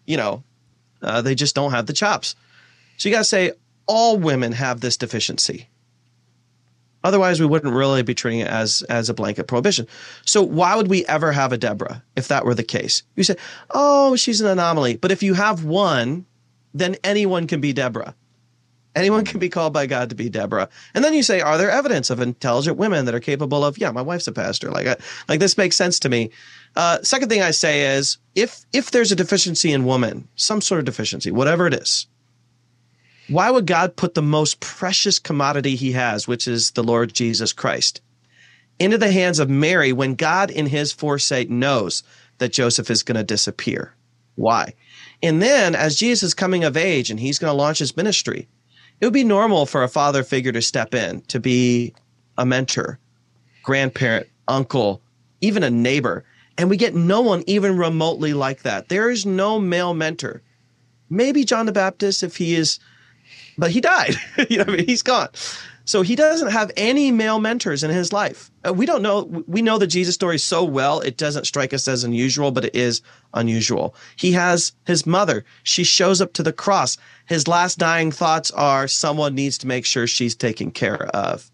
they just don't have the chops. So you got to say all women have this deficiency. Otherwise, we wouldn't really be treating it as a blanket prohibition. So why would we ever have a Deborah if that were the case? You say, she's an anomaly. But if you have one, then anyone can be Deborah. Anyone can be called by God to be Deborah. And then you say, are there evidence of intelligent women that are capable of, my wife's a pastor. Like this makes sense to me. Second thing I say is, if there's a deficiency in woman, some sort of deficiency, whatever it is, why would God put the most precious commodity he has, which is the Lord Jesus Christ, into the hands of Mary when God in his foresight knows that Joseph is going to disappear? Why? And then as Jesus is coming of age and he's going to launch his ministry, it would be normal for a father figure to step in, to be a mentor, grandparent, uncle, even a neighbor. And we get no one even remotely like that. There is no male mentor. Maybe John the Baptist, if he is, but he died. He's gone. So he doesn't have any male mentors in his life. We don't know. We know the Jesus story so well, it doesn't strike us as unusual, but it is unusual. He has his mother. She shows up to the cross. His last dying thoughts are, someone needs to make sure she's taken care of.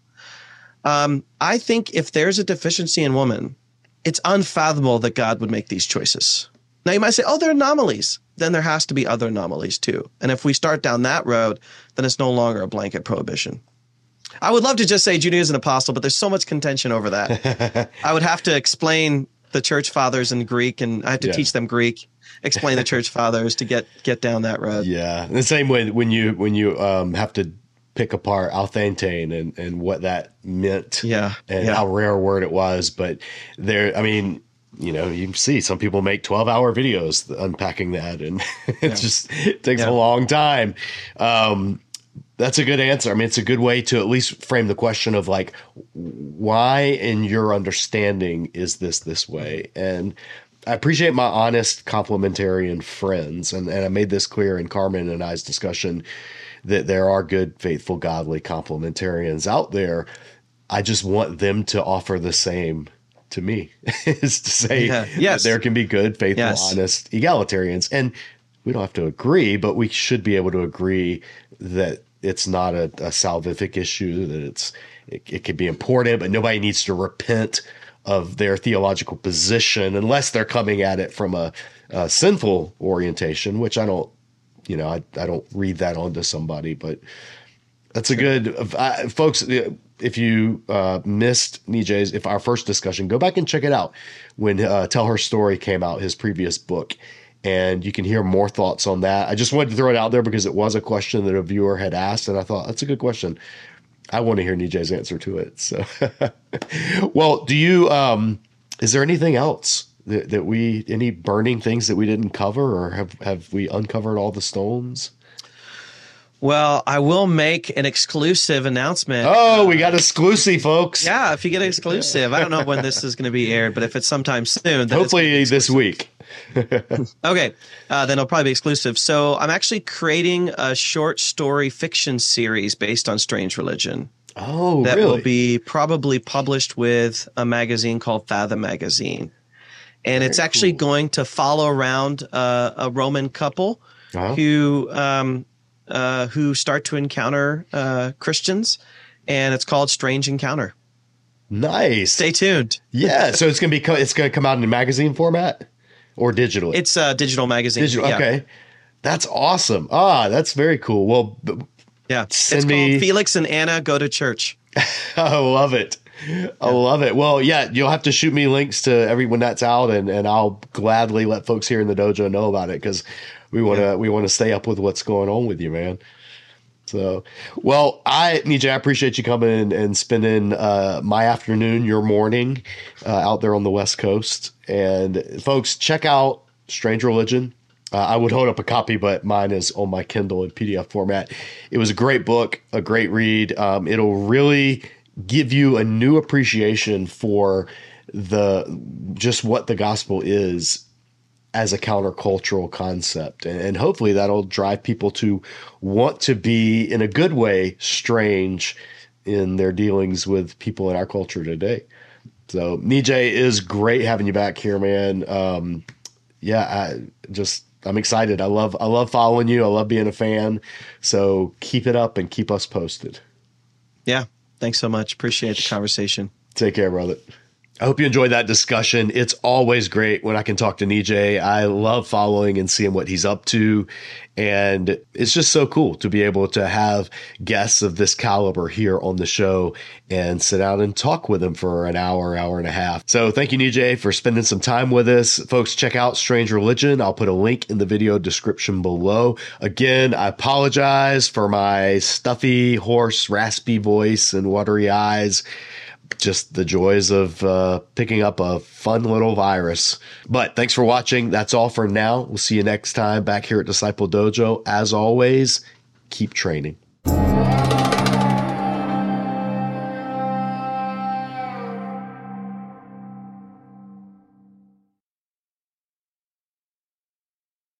I think if there's a deficiency in woman, it's unfathomable that God would make these choices. Now you might say, they're anomalies. Then there has to be other anomalies too. And if we start down that road, then it's no longer a blanket prohibition. I would love to just say Judaism apostle, but there's so much contention over that. I would have to explain the church fathers in Greek, and I have to teach them Greek, explain the church fathers to get down that road. Yeah.
The same way when you have to pick apart Althantane and what that meant and how rare a word it was. But you see some people make 12-hour videos unpacking that, and it takes a long time. That's a good answer. I mean, it's a good way to at least frame the question of like, why in your understanding is this way? And I appreciate my honest complementarian friends. And I made this clear in Carmen and I's discussion that there are good, faithful, godly complementarians out there. I just want them to offer the same to me, is to say that there can be good, faithful, honest egalitarians. And we don't have to agree, but we should be able to agree that it's not a salvific issue, that it could be important, but nobody needs to repent of their theological position unless they're coming at it from a sinful orientation, which I don't read that onto somebody, but that's a good, folks. If you missed Nijay's, our first discussion, go back and check it out. When Tell Her Story came out, his previous book, and you can hear more thoughts on that. I just wanted to throw it out there because it was a question that a viewer had asked, and I thought that's a good question. I want to hear Nijay's answer to it. So, well, do you? Is there anything else that any burning things that we didn't cover, or have we uncovered all the stones?
Well, I will make an exclusive announcement.
Oh, we got exclusive, folks.
Yeah, if you get exclusive. I don't know when this is going to be aired, but if it's sometime soon. Then
hopefully this week.
Okay, then it'll probably be exclusive. So I'm actually creating a short story fiction series based on strange religion.
Oh,
that
really?
will be probably published with a magazine called Fathom Magazine. And it's actually going to follow around a Roman couple who who start to encounter Christians, and it's called Strange Encounter.
Nice.
Stay tuned.
Yeah. So it's going to come out in magazine format or digitally?
It's a digital magazine.
Digital. Okay. That's awesome. That's very cool. Well,
yeah. It's called Felix and Anna Go to Church.
I love it. I love it. Well, yeah, you'll have to shoot me links to everyone that's out, and I'll gladly let folks here in the dojo know about it, because we want to stay up with what's going on with you, man. So, well, Nijay, I appreciate you coming and spending my afternoon, your morning, out there on the West Coast. And folks, check out Strange Religion. I would hold up a copy, but mine is on my Kindle in PDF format. It was a great book, a great read. It'll really give you a new appreciation for just what the gospel is as a countercultural concept. And hopefully that'll drive people to want to be, in a good way, strange in their dealings with people in our culture today. So, Nijay, is great having you back here, man. I'm excited. I love following you. I love being a fan. So keep it up and keep us posted.
Yeah. Thanks so much. Appreciate the conversation.
Take care, brother. I hope you enjoyed that discussion. It's always great when I can talk to Nijay. I love following and seeing what he's up to. And it's just so cool to be able to have guests of this caliber here on the show and sit down and talk with them for an hour and a half. So thank you, Nijay, for spending some time with us. Folks, check out Strange Religion. I'll put a link in the video description below. Again, I apologize for my stuffy, hoarse, raspy voice and watery eyes. Just the joys of picking up a fun little virus. But thanks for watching. That's all for now. We'll see you next time back here at Disciple Dojo. As always, keep training.